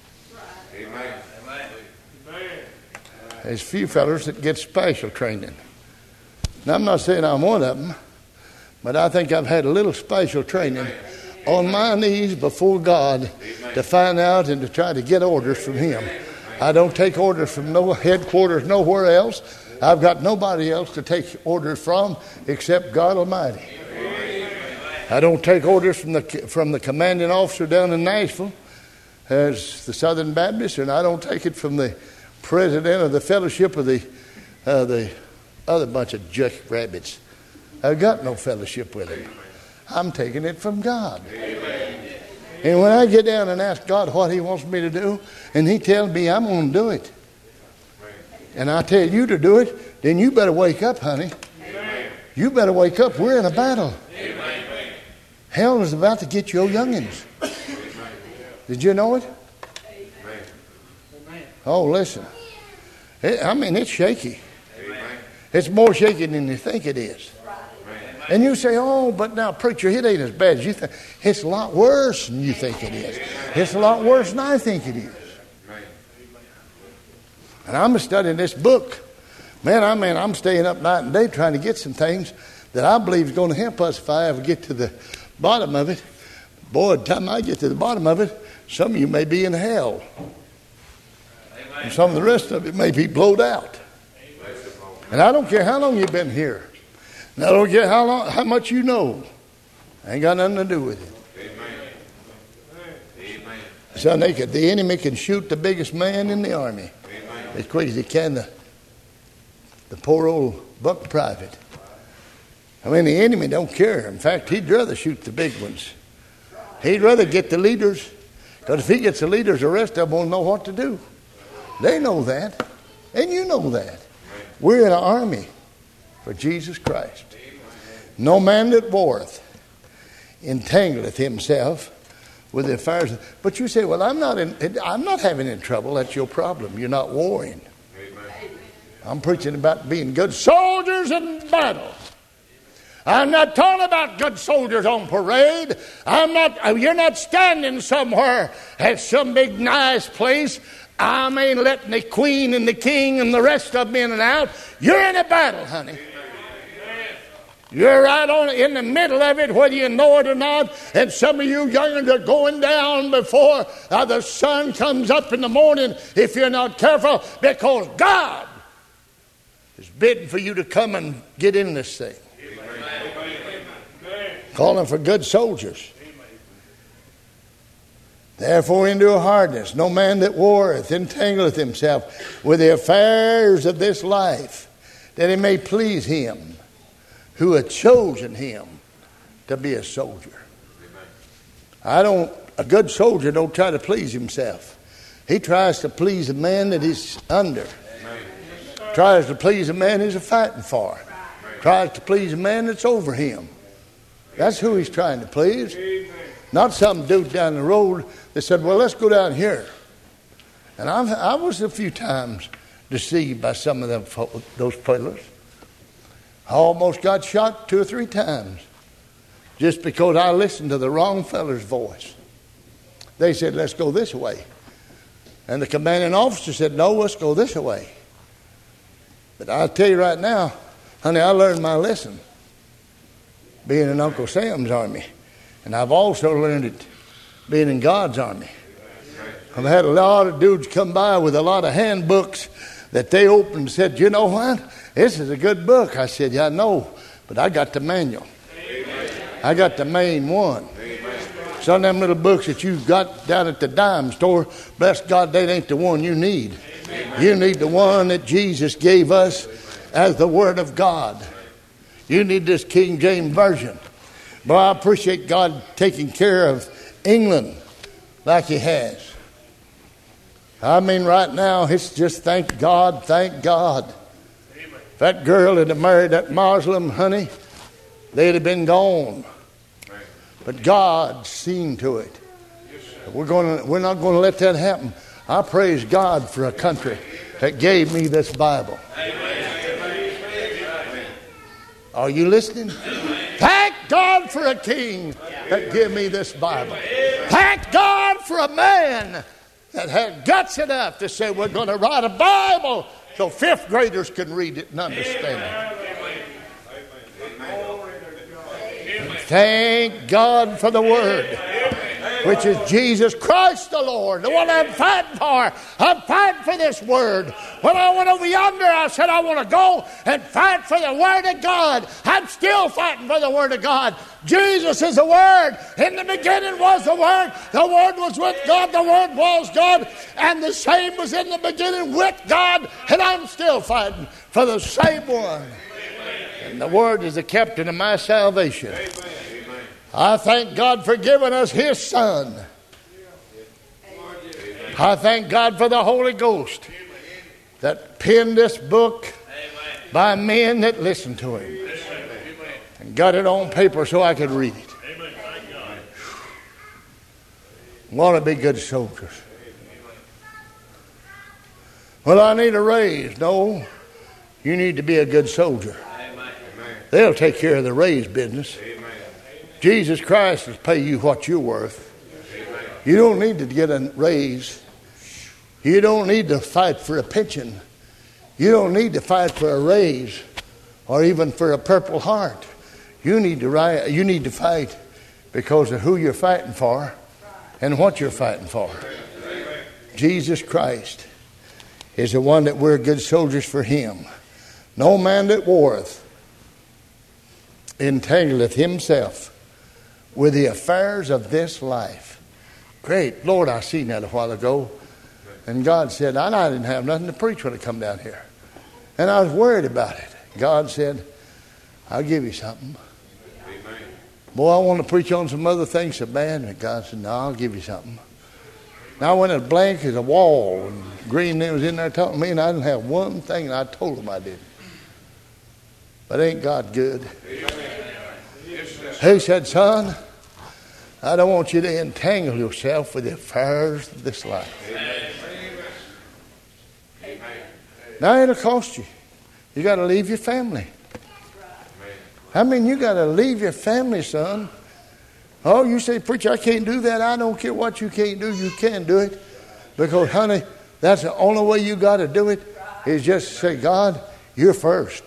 There's few fellas that get special training. Now, I'm not saying I'm one of them, but I think I've had a little special training on my knees before God to find out and to try to get orders from Him. I don't take orders from no headquarters nowhere else. I've got nobody else to take orders from except God Almighty. I don't take orders from the commanding officer down in Nashville as the Southern Baptist, and I don't take it from the president of the fellowship of the other bunch of jackrabbits. I've got no fellowship with him. I'm taking it from God. And when I get down and ask God what He wants me to do, and He tells me I'm going to do it, and I tell you to do it, then you better wake up, honey. You better wake up. We're in a battle. Hell is about to get your youngins. Did you know it? Oh, listen. It's shaky. It's more shaky than you think it is. And you say, oh, but now, preacher, it ain't as bad as you think. It's a lot worse than you think it is. It's a lot worse than I think it is. And I'm studying this book. Man, I'm staying up night and day trying to get some things that I believe is going to help us if I ever get to the bottom of it. Boy, by the time I get to the bottom of it, some of you may be in hell. And some of the rest of it may be blowed out. And I don't care how long you've been here. And I don't care how much you know. Ain't got nothing to do with it. So the enemy can shoot the biggest man in the army as quick as he can the poor old buck private. I mean, the enemy don't care. In fact, he'd rather shoot the big ones. He'd rather get the leaders, because if he gets the leaders, the rest of them won't know what to do. They know that, and you know that. We're in an army for Jesus Christ. No man that warreth entangleth himself with the affairs. But you say, well, I'm not having any trouble. That's your problem. You're not warring. I'm preaching about being good soldiers in battle. I'm not talking about good soldiers on parade. You're not standing somewhere at some big nice place. I ain't letting the queen and the king and the rest of them in and out. You're in a battle, honey. You're right on in the middle of it, whether you know it or not. And some of you young'uns are going down before the sun comes up in the morning if you're not careful, because God is bidding for you to come and get in this thing. Calling for good soldiers. Therefore endure hardness. No man that warreth entangleth himself with the affairs of this life, that he may please him who hath chosen him to be a soldier. A good soldier don't try to please himself. He tries to please the man that he's under. Tries to please the man he's fighting for. Tries to please the man that's over him. That's who he's trying to please. Not some dude down the road that said, well, let's go down here. And I was a few times deceived by some of those fellas. I almost got shot 2 or 3 times just because I listened to the wrong feller's voice. They said, let's go this way. And the commanding officer said, no, let's go this way. But I'll tell you right now, honey, I learned my lesson being in Uncle Sam's army. And I've also learned it being in God's army. I've had a lot of dudes come by with a lot of handbooks that they opened and said, you know what? This is a good book. I said, yeah, I know, but I got the manual. I got the main one. Some of them little books that you got down at the dime store, bless God, that ain't the one you need. You need the one that Jesus gave us as the Word of God. You need this King James Version. But I appreciate God taking care of England like He has. I mean, right now, it's just thank God, thank God. If that girl had married that Muslim, honey, they'd have been gone. But God seen to it. We're not going to let that happen. I praise God for a country that gave me this Bible. Are you listening? Thank God for a king that gave me this Bible. Thank God for a man that had guts enough to say we're going to write a Bible so fifth graders can read it and understand it. Thank God for the Word, which is Jesus Christ the Lord, the one I'm fighting for. I'm fighting for this Word. When I went over yonder, I said I want to go and fight for the Word of God. I'm still fighting for the Word of God. Jesus is the Word. In the beginning was the Word. The Word was with God. The Word was God. And the same was in the beginning with God. And I'm still fighting for the same one. And the Word is the captain of my salvation. I thank God for giving us His Son. I thank God for the Holy Ghost that penned this book by men that listened to Him and got it on paper so I could read it. Want to be good soldiers. Well, I need a raise. No, you need to be a good soldier. They'll take care of the raise business. Jesus Christ will pay you what you're worth. You don't need to get a raise. You don't need to fight for a pension. You don't need to fight for a raise or even for a Purple Heart. You need to fight because of who you're fighting for and what you're fighting for. Jesus Christ is the one that we're good soldiers for Him. No man that warreth entangleth himself with the affairs of this life. Great. Lord, I seen that a while ago. And God said, I didn't have nothing to preach when I come down here. And I was worried about it. God said, I'll give you something. Amen. Boy, I want to preach on some other things so bad. And God said, no, I'll give you something. Now I went as blank as a wall. And Green was in there talking to me. And I didn't have one thing. And I told him I didn't. But ain't God good? Amen. He said, son, I don't want you to entangle yourself with the affairs of this life. Amen. Now it'll cost you. You got to leave your family. I mean, you got to leave your family, son. Oh, you say, preacher, I can't do that. I don't care what you can't do. You can do it. Because, honey, that's the only way you got to do it is just say, God, you're first.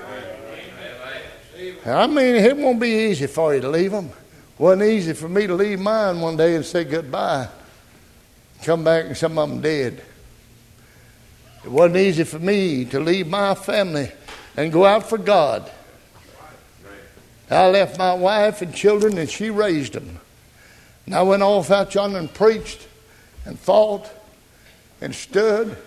I mean, it won't be easy for you to leave them. It wasn't easy for me to leave mine one day and say goodbye. Come back and some of them dead. It wasn't easy for me to leave my family and go out for God. I left my wife and children and she raised them. And I went off out yonder and preached and fought and stood.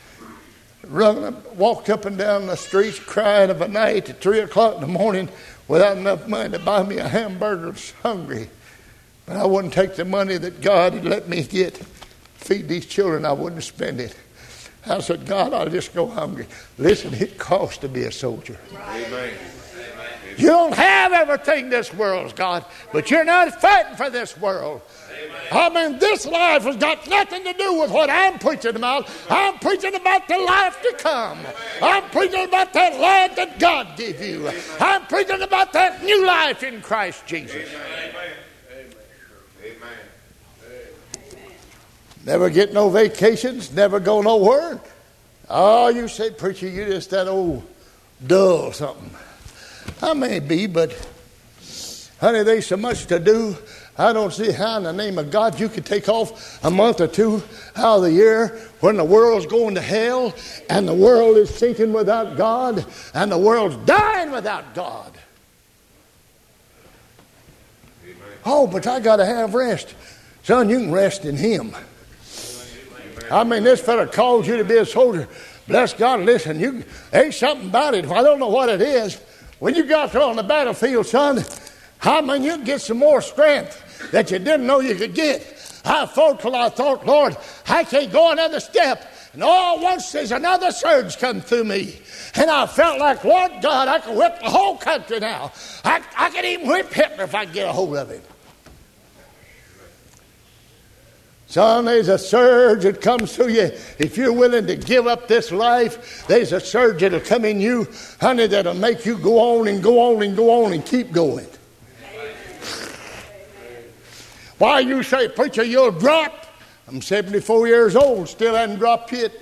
Walked up and down the streets crying of a night at 3 o'clock in the morning without enough money to buy me a hamburger. I was hungry. But I wouldn't take the money that God had let me get. Feed these children, I wouldn't spend it. I said, God, I'll just go hungry. Listen, it costs to be a soldier. Amen. You don't have everything this world's got, but you're not fighting for this world. I mean, this life has got nothing to do with what I'm preaching about. I'm preaching about the life to come. I'm preaching about that land that God gave you. I'm preaching about that new life in Christ Jesus. Never get no vacations, never go nowhere. Oh, you say, preacher, you're just that old dull something. I may be, but honey, there's so much to do. I don't see how in the name of God you could take off a month or two out of the year when the world's going to hell and the world is sinking without God and the world's dying without God. Oh, but I got to have rest. Son, you can rest in Him. I mean, this fella called you to be a soldier. Bless God, listen, ain't something about it. I don't know what it is. When you got there on the battlefield, son, I mean, you get some more strength that you didn't know you could get. I fought till I thought, Lord, I can't go another step. And all at once there's another surge come through me. And I felt like, Lord God, I can whip the whole country now. I can even whip Hitler if I get a hold of him. Son, there's a surge that comes through you. If you're willing to give up this life, there's a surge that'll come in you, honey, that'll make you go on and go on and go on and keep going. Why you say, preacher, you'll drop? I'm 74 years old, still hadn't dropped yet.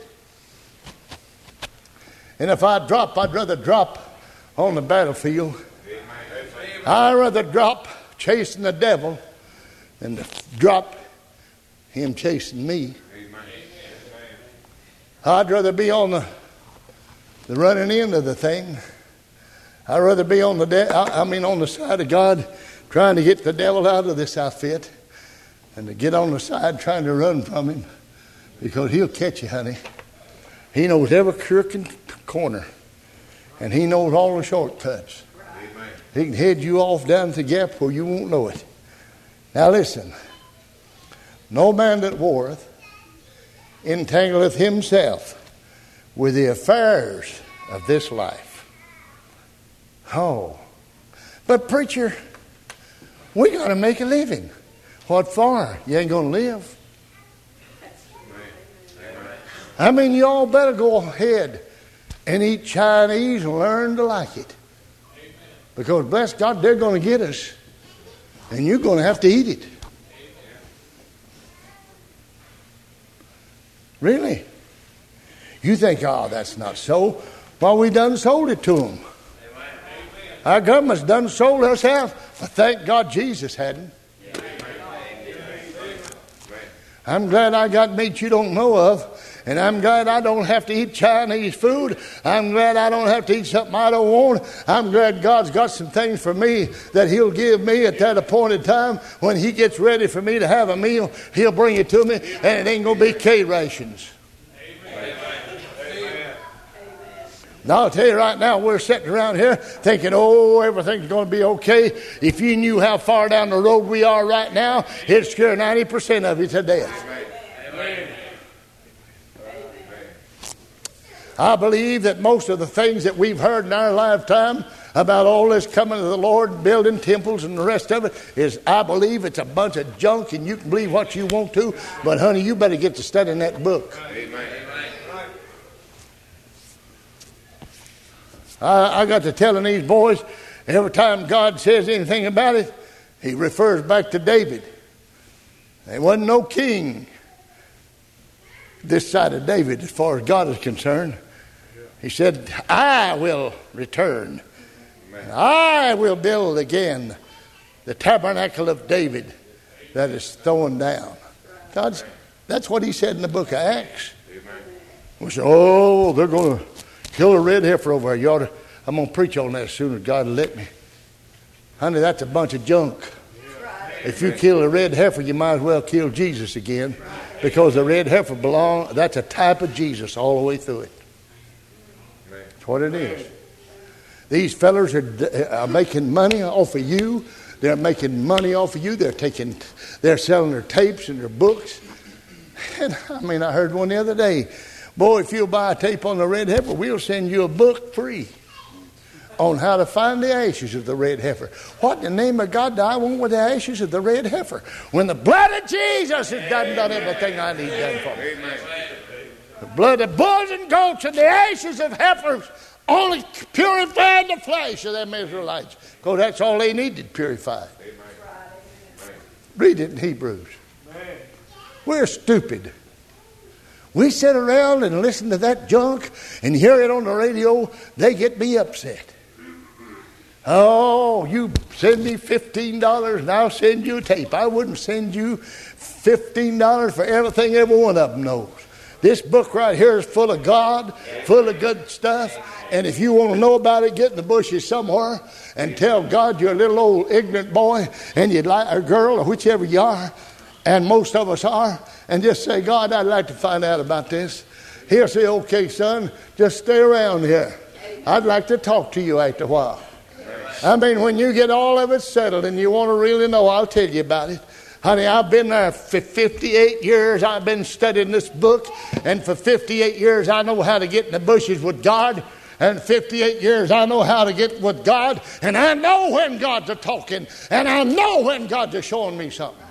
And if I drop, I'd rather drop on the battlefield. I'd rather drop chasing the devil than to drop him chasing me. I'd rather be on the running end of the thing. I'd rather be on on the side of God, trying to get the devil out of this outfit, and to get on the side trying to run from him, because he'll catch you, honey. He knows every crook and corner, and he knows all the shortcuts. Amen. He can head you off down the gap where you won't know it. Now listen, no man that warreth entangleth himself with the affairs of this life. Oh, but preacher, we got to make a living. What for? You ain't going to live. I mean, you all better go ahead and eat Chinese and learn to like it. Because, bless God, they're going to get us. And you're going to have to eat it. Really? You think, oh, that's not so. Well, we done sold it to them. Our government's done sold us out. But thank God Jesus hadn't. I'm glad I got meat you don't know of. And I'm glad I don't have to eat Chinese food. I'm glad I don't have to eat something I don't want. I'm glad God's got some things for me that He'll give me at that appointed time. When He gets ready for me to have a meal, He'll bring it to me, and it ain't going to be K-rations. Now, I'll tell you right now, we're sitting around here thinking, oh, everything's going to be okay. If you knew how far down the road we are right now, it'd scare 90% of you to death. Amen. I believe that most of the things that we've heard in our lifetime about all this coming to the Lord, building temples and the rest of it, is, I believe it's a bunch of junk, and you can believe what you want to, but honey, you better get to studying that book. Amen. I got to telling these boys, every time God says anything about it, He refers back to David. There wasn't no king this side of David as far as God is concerned. He said, I will return. I will build again the tabernacle of David that is thrown down. That's what He said in the book of Acts. We say, oh, they're going to kill a red heifer over here. I'm going to preach on that as soon as God will let me. Honey, that's a bunch of junk. If you kill a red heifer, you might as well kill Jesus again. Because the red heifer that's a type of Jesus all the way through it. That's what it is. These fellers are making money off of you. They're making money off of you. They're selling their tapes and their books. And I heard one the other day. Boy, if you'll buy a tape on the red heifer, we'll send you a book free on how to find the ashes of the red heifer. What in the name of God do I want with the ashes of the red heifer? When the blood of Jesus has done everything I need done for me. The blood of bulls and goats and the ashes of heifers only purified the flesh of them Israelites. Because that's all they needed purified. Read it in Hebrews. We're stupid. We sit around and listen to that junk and hear it on the radio. They get me upset. Oh, you send me $15 and I'll send you a tape. I wouldn't send you $15 for everything every one of them knows. This book right here is full of God, full of good stuff. And if you want to know about it, get in the bushes somewhere and tell God you're a little old ignorant boy and you'd like a girl or whichever you are. and most of us are, and just say, God, I'd like to find out about this. He'll say, okay, son, just stay around here. I'd like to talk to you after a while. I mean, when you get all of it settled and you want to really know, I'll tell you about it. Honey, I've been there for 58 years. I've been studying this book. And for 58 years, I know how to get in the bushes with God. And 58 years, I know how to get with God. And I know when God's a-talking. And I know when God's a-showing me something.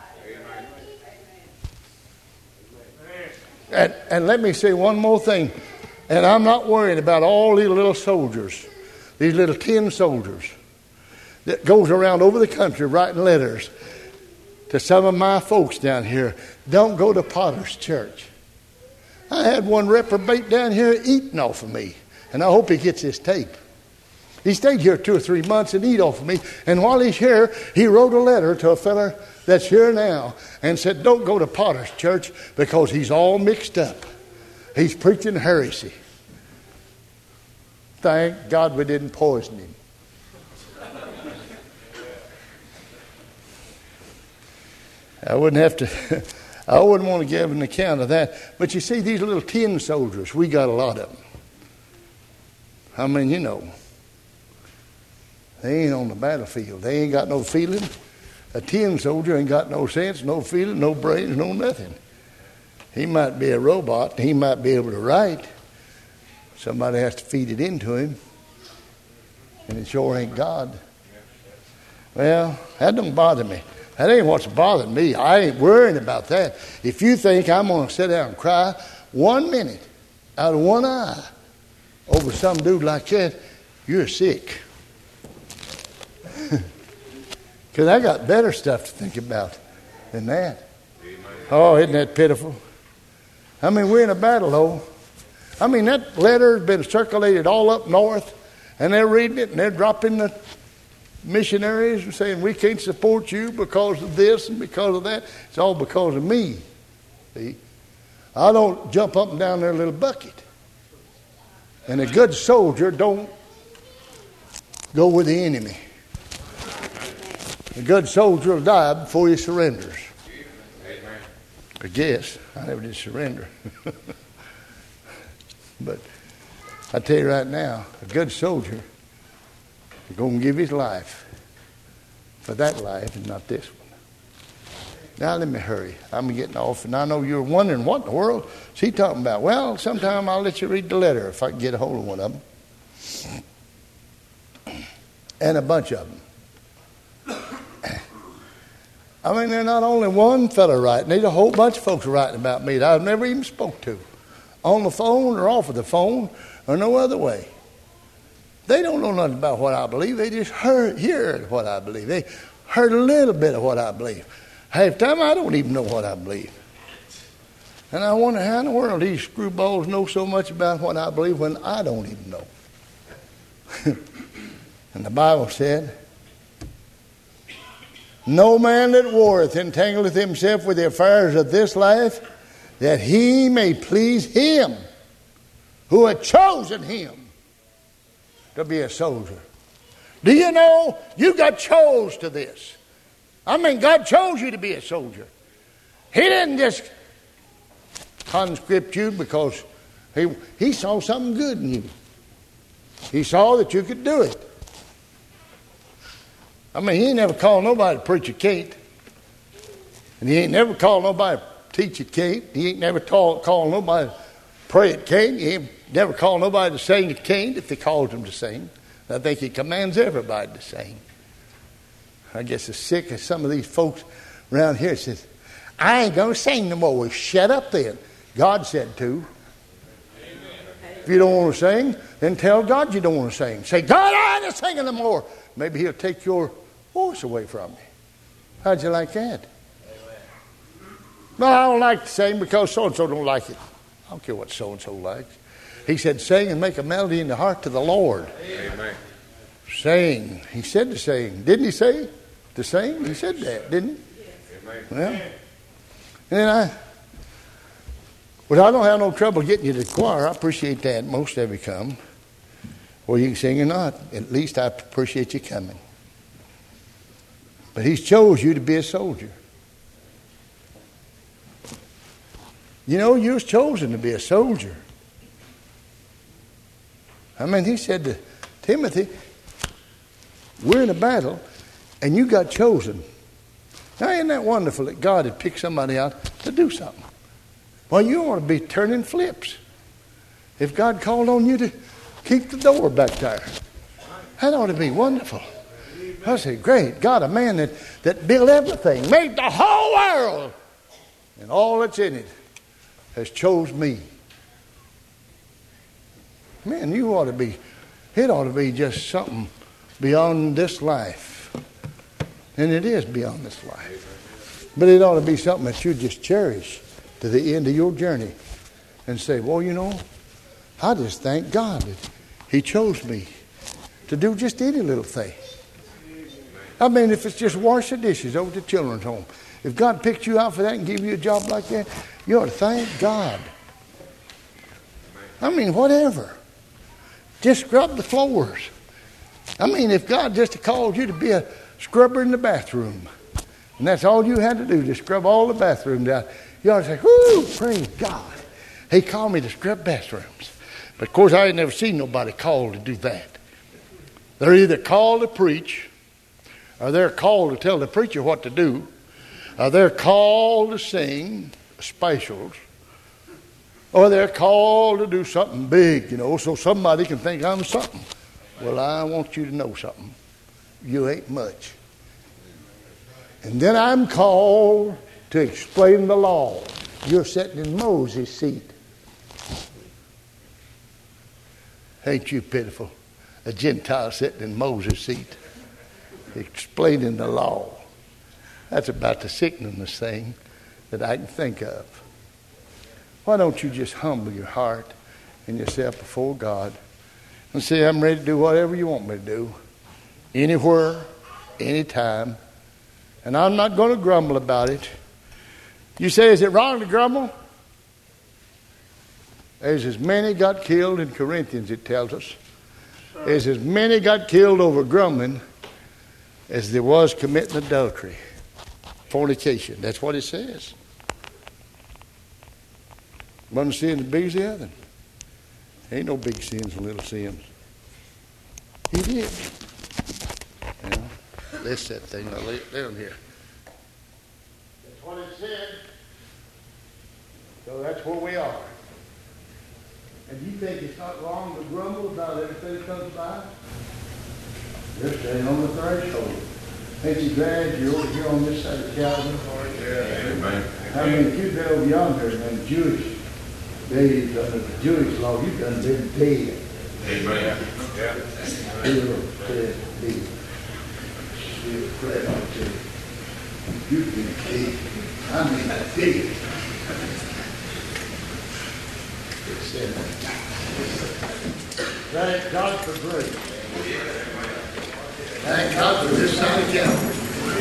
And let me say one more thing. And I'm not worried about all these little soldiers, these little tin soldiers that goes around over the country writing letters to some of my folks down here. Don't go to Potter's Church. I had one reprobate down here eating off of me. And I hope he gets his tape. He stayed here 2 or 3 months and eat off of me. And while he's here, he wrote a letter to a fella that's here now and said, don't go to Potter's Church because he's all mixed up. He's preaching heresy. Thank God we didn't poison him. I wouldn't want to give an account of that. But you see, these little tin soldiers, we got a lot of them. I mean, you know, they ain't on the battlefield. They ain't got no feeling. A tin soldier ain't got no sense, no feeling, no brains, no nothing. He might be a robot. He might be able to write. Somebody has to feed it into him. And it sure ain't God. Well, that don't bother me. That ain't what's bothering me. I ain't worrying about that. If you think I'm going to sit down and cry 1 minute out of one eye over some dude like that, you're sick. Because I got better stuff to think about than that. Oh, isn't that pitiful? I mean, we're in a battle, though. I mean, that letter has been circulated all up north, and they're reading it, and they're dropping the missionaries and saying, we can't support you because of this and because of that. It's all because of me. See? I don't jump up and down their little bucket. And a good soldier don't go with the enemy. A good soldier will die before he surrenders. I guess. I never did surrender. But I tell you right now, a good soldier is going to give his life for that life and not this one. Now let me hurry. I'm getting off, and I know you're wondering, what in the world is he talking about? Well, sometime I'll let you read the letter if I can get a hold of one of them. And a bunch of them. I mean, they're not only one fella writing. There's a whole bunch of folks writing about me that I've never even spoke to. On the phone or off of the phone or no other way. They don't know nothing about what I believe. They just hear what I believe. They heard a little bit of what I believe. Half the time I don't even know what I believe. And I wonder how in the world these screwballs know so much about what I believe when I don't even know. And the Bible said, no man that warreth entangleth himself with the affairs of this life, that he may please him who had chosen him to be a soldier. Do you know you got chose to this? I mean, God chose you to be a soldier. He didn't just conscript you because he saw something good in you. He saw that you could do it. I mean, he ain't never called nobody to preach you can't. And he ain't never called nobody to teach you can't. He ain't never called nobody to pray it can't. He ain't never called nobody to sing it can't if they called them to sing. I think he commands everybody to sing. I guess it's sick of some of these folks around here that says, I ain't going to sing no more. Well, shut up then. God said to. If you don't want to sing, then tell God you don't want to sing. Say, God, I ain't singing no more. Maybe he'll take your voice away from me. How'd you like that? Well, I don't like to sing because so-and-so don't like it. I don't care what so-and-so likes. He said, sing and make a melody in the heart to the Lord. Amen. Sing. He said to sing. Didn't he say to sing? He said that, didn't he? Amen. Well, and I don't have no trouble getting you to the choir. I appreciate that. Most of you come. Whether you can sing or not, at least I appreciate you coming. But he's chose you to be a soldier. You know, you was chosen to be a soldier. I mean, he said to Timothy, we're in a battle, and you got chosen. Now, isn't that wonderful that God had picked somebody out to do something? Well, you ought to be turning flips. If God called on you to keep the door back there, that ought to be wonderful. I say, great God, a man that built everything, made the whole world, and all that's in it, has chose me. Man, it ought to be just something beyond this life. And it is beyond this life. But it ought to be something that you just cherish to the end of your journey and say, well, you know, I just thank God that He chose me to do just any little thing. I mean, if it's just wash the dishes over at the children's home, if God picked you out for that and gave you a job like that, you ought to thank God. I mean, whatever. Just scrub the floors. I mean, if God just called you to be a scrubber in the bathroom, and that's all you had to do, to scrub all the bathrooms out, you ought to say, whoo, praise God. He called me to scrub bathrooms. But, of course, I ain't never seen nobody called to do that. They're either called to preach, or they're called to tell the preacher what to do, or they're called to sing specials, or they're called to do something big, you know, so somebody can think I'm something. Well, I want you to know something. You ain't much. And then I'm called to explain the law. You're sitting in Moses' seat. Ain't you pitiful? A Gentile sitting in Moses' seat, explaining the law. That's about the sickeningest thing that I can think of. Why don't you just humble your heart and yourself before God and say, I'm ready to do whatever you want me to do, anywhere, anytime, and I'm not going to grumble about it. You say, is it wrong to grumble? There's as many got killed in Corinthians, it tells us. There's as many got killed over grumbling as there was committing adultery, fornication. That's what it says. One sin is big as the other. Ain't no big sins and little sins. He did. You know, that's that thing. I'll lay it down here. That's what it said. So that's where we are. And you think it's not wrong to grumble about everything that comes by? You're staying on the threshold. Ain't you glad you're over here on this side of Calvary? Yeah, amen. I mean, if you've been over yonder in the Jewish days, under the Jewish law, you've done been dead. Amen. Yeah. You've been dead. I mean, dead. Thank God for grace. Thank God for this side of Calvary.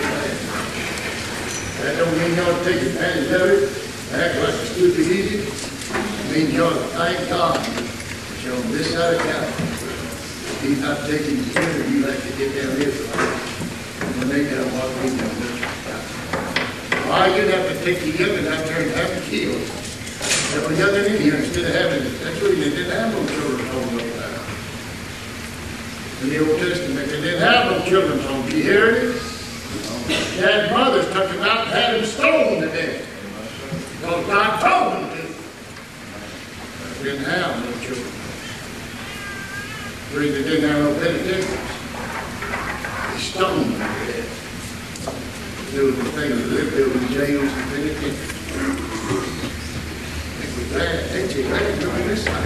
That don't mean y'all take advantage of it, act like it's stupid easy. It means y'all thank God that you're on this side of Calvary. He's not taking care of you like they did down Israel when they done what we done. Why you'd have to take the youngins out there and have them killed. They were young and Indian instead of having it. That's really, they didn't have no children's homes over there. In the Old Testament, they didn't have no children's homes. You hear it? Dad's mothers took him out and had him stoned to death. Because God told them to. They didn't have no children. The reason they didn't have no penitentiaries. They stoned them to death. They were the thing that lived building jails and penitentiaries. Ain't you glad you're on this side?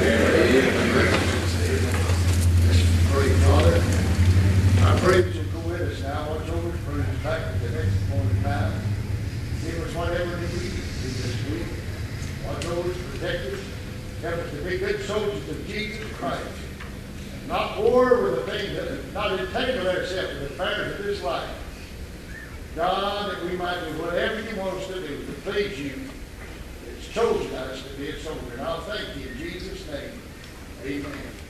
Pray, Father. I pray that you'll go with us now. Watch over us, bring us back at the next morning time. Give us whatever we need this week. Watch over us, protect us. Help us to be good soldiers of Jesus Christ. Not war with the things that not entangle ourselves with the affairs of this life. God, that we might do whatever you want us to do to please you. It's chosen us to be a soldier. And I'll thank you in Jesus' name. Amen.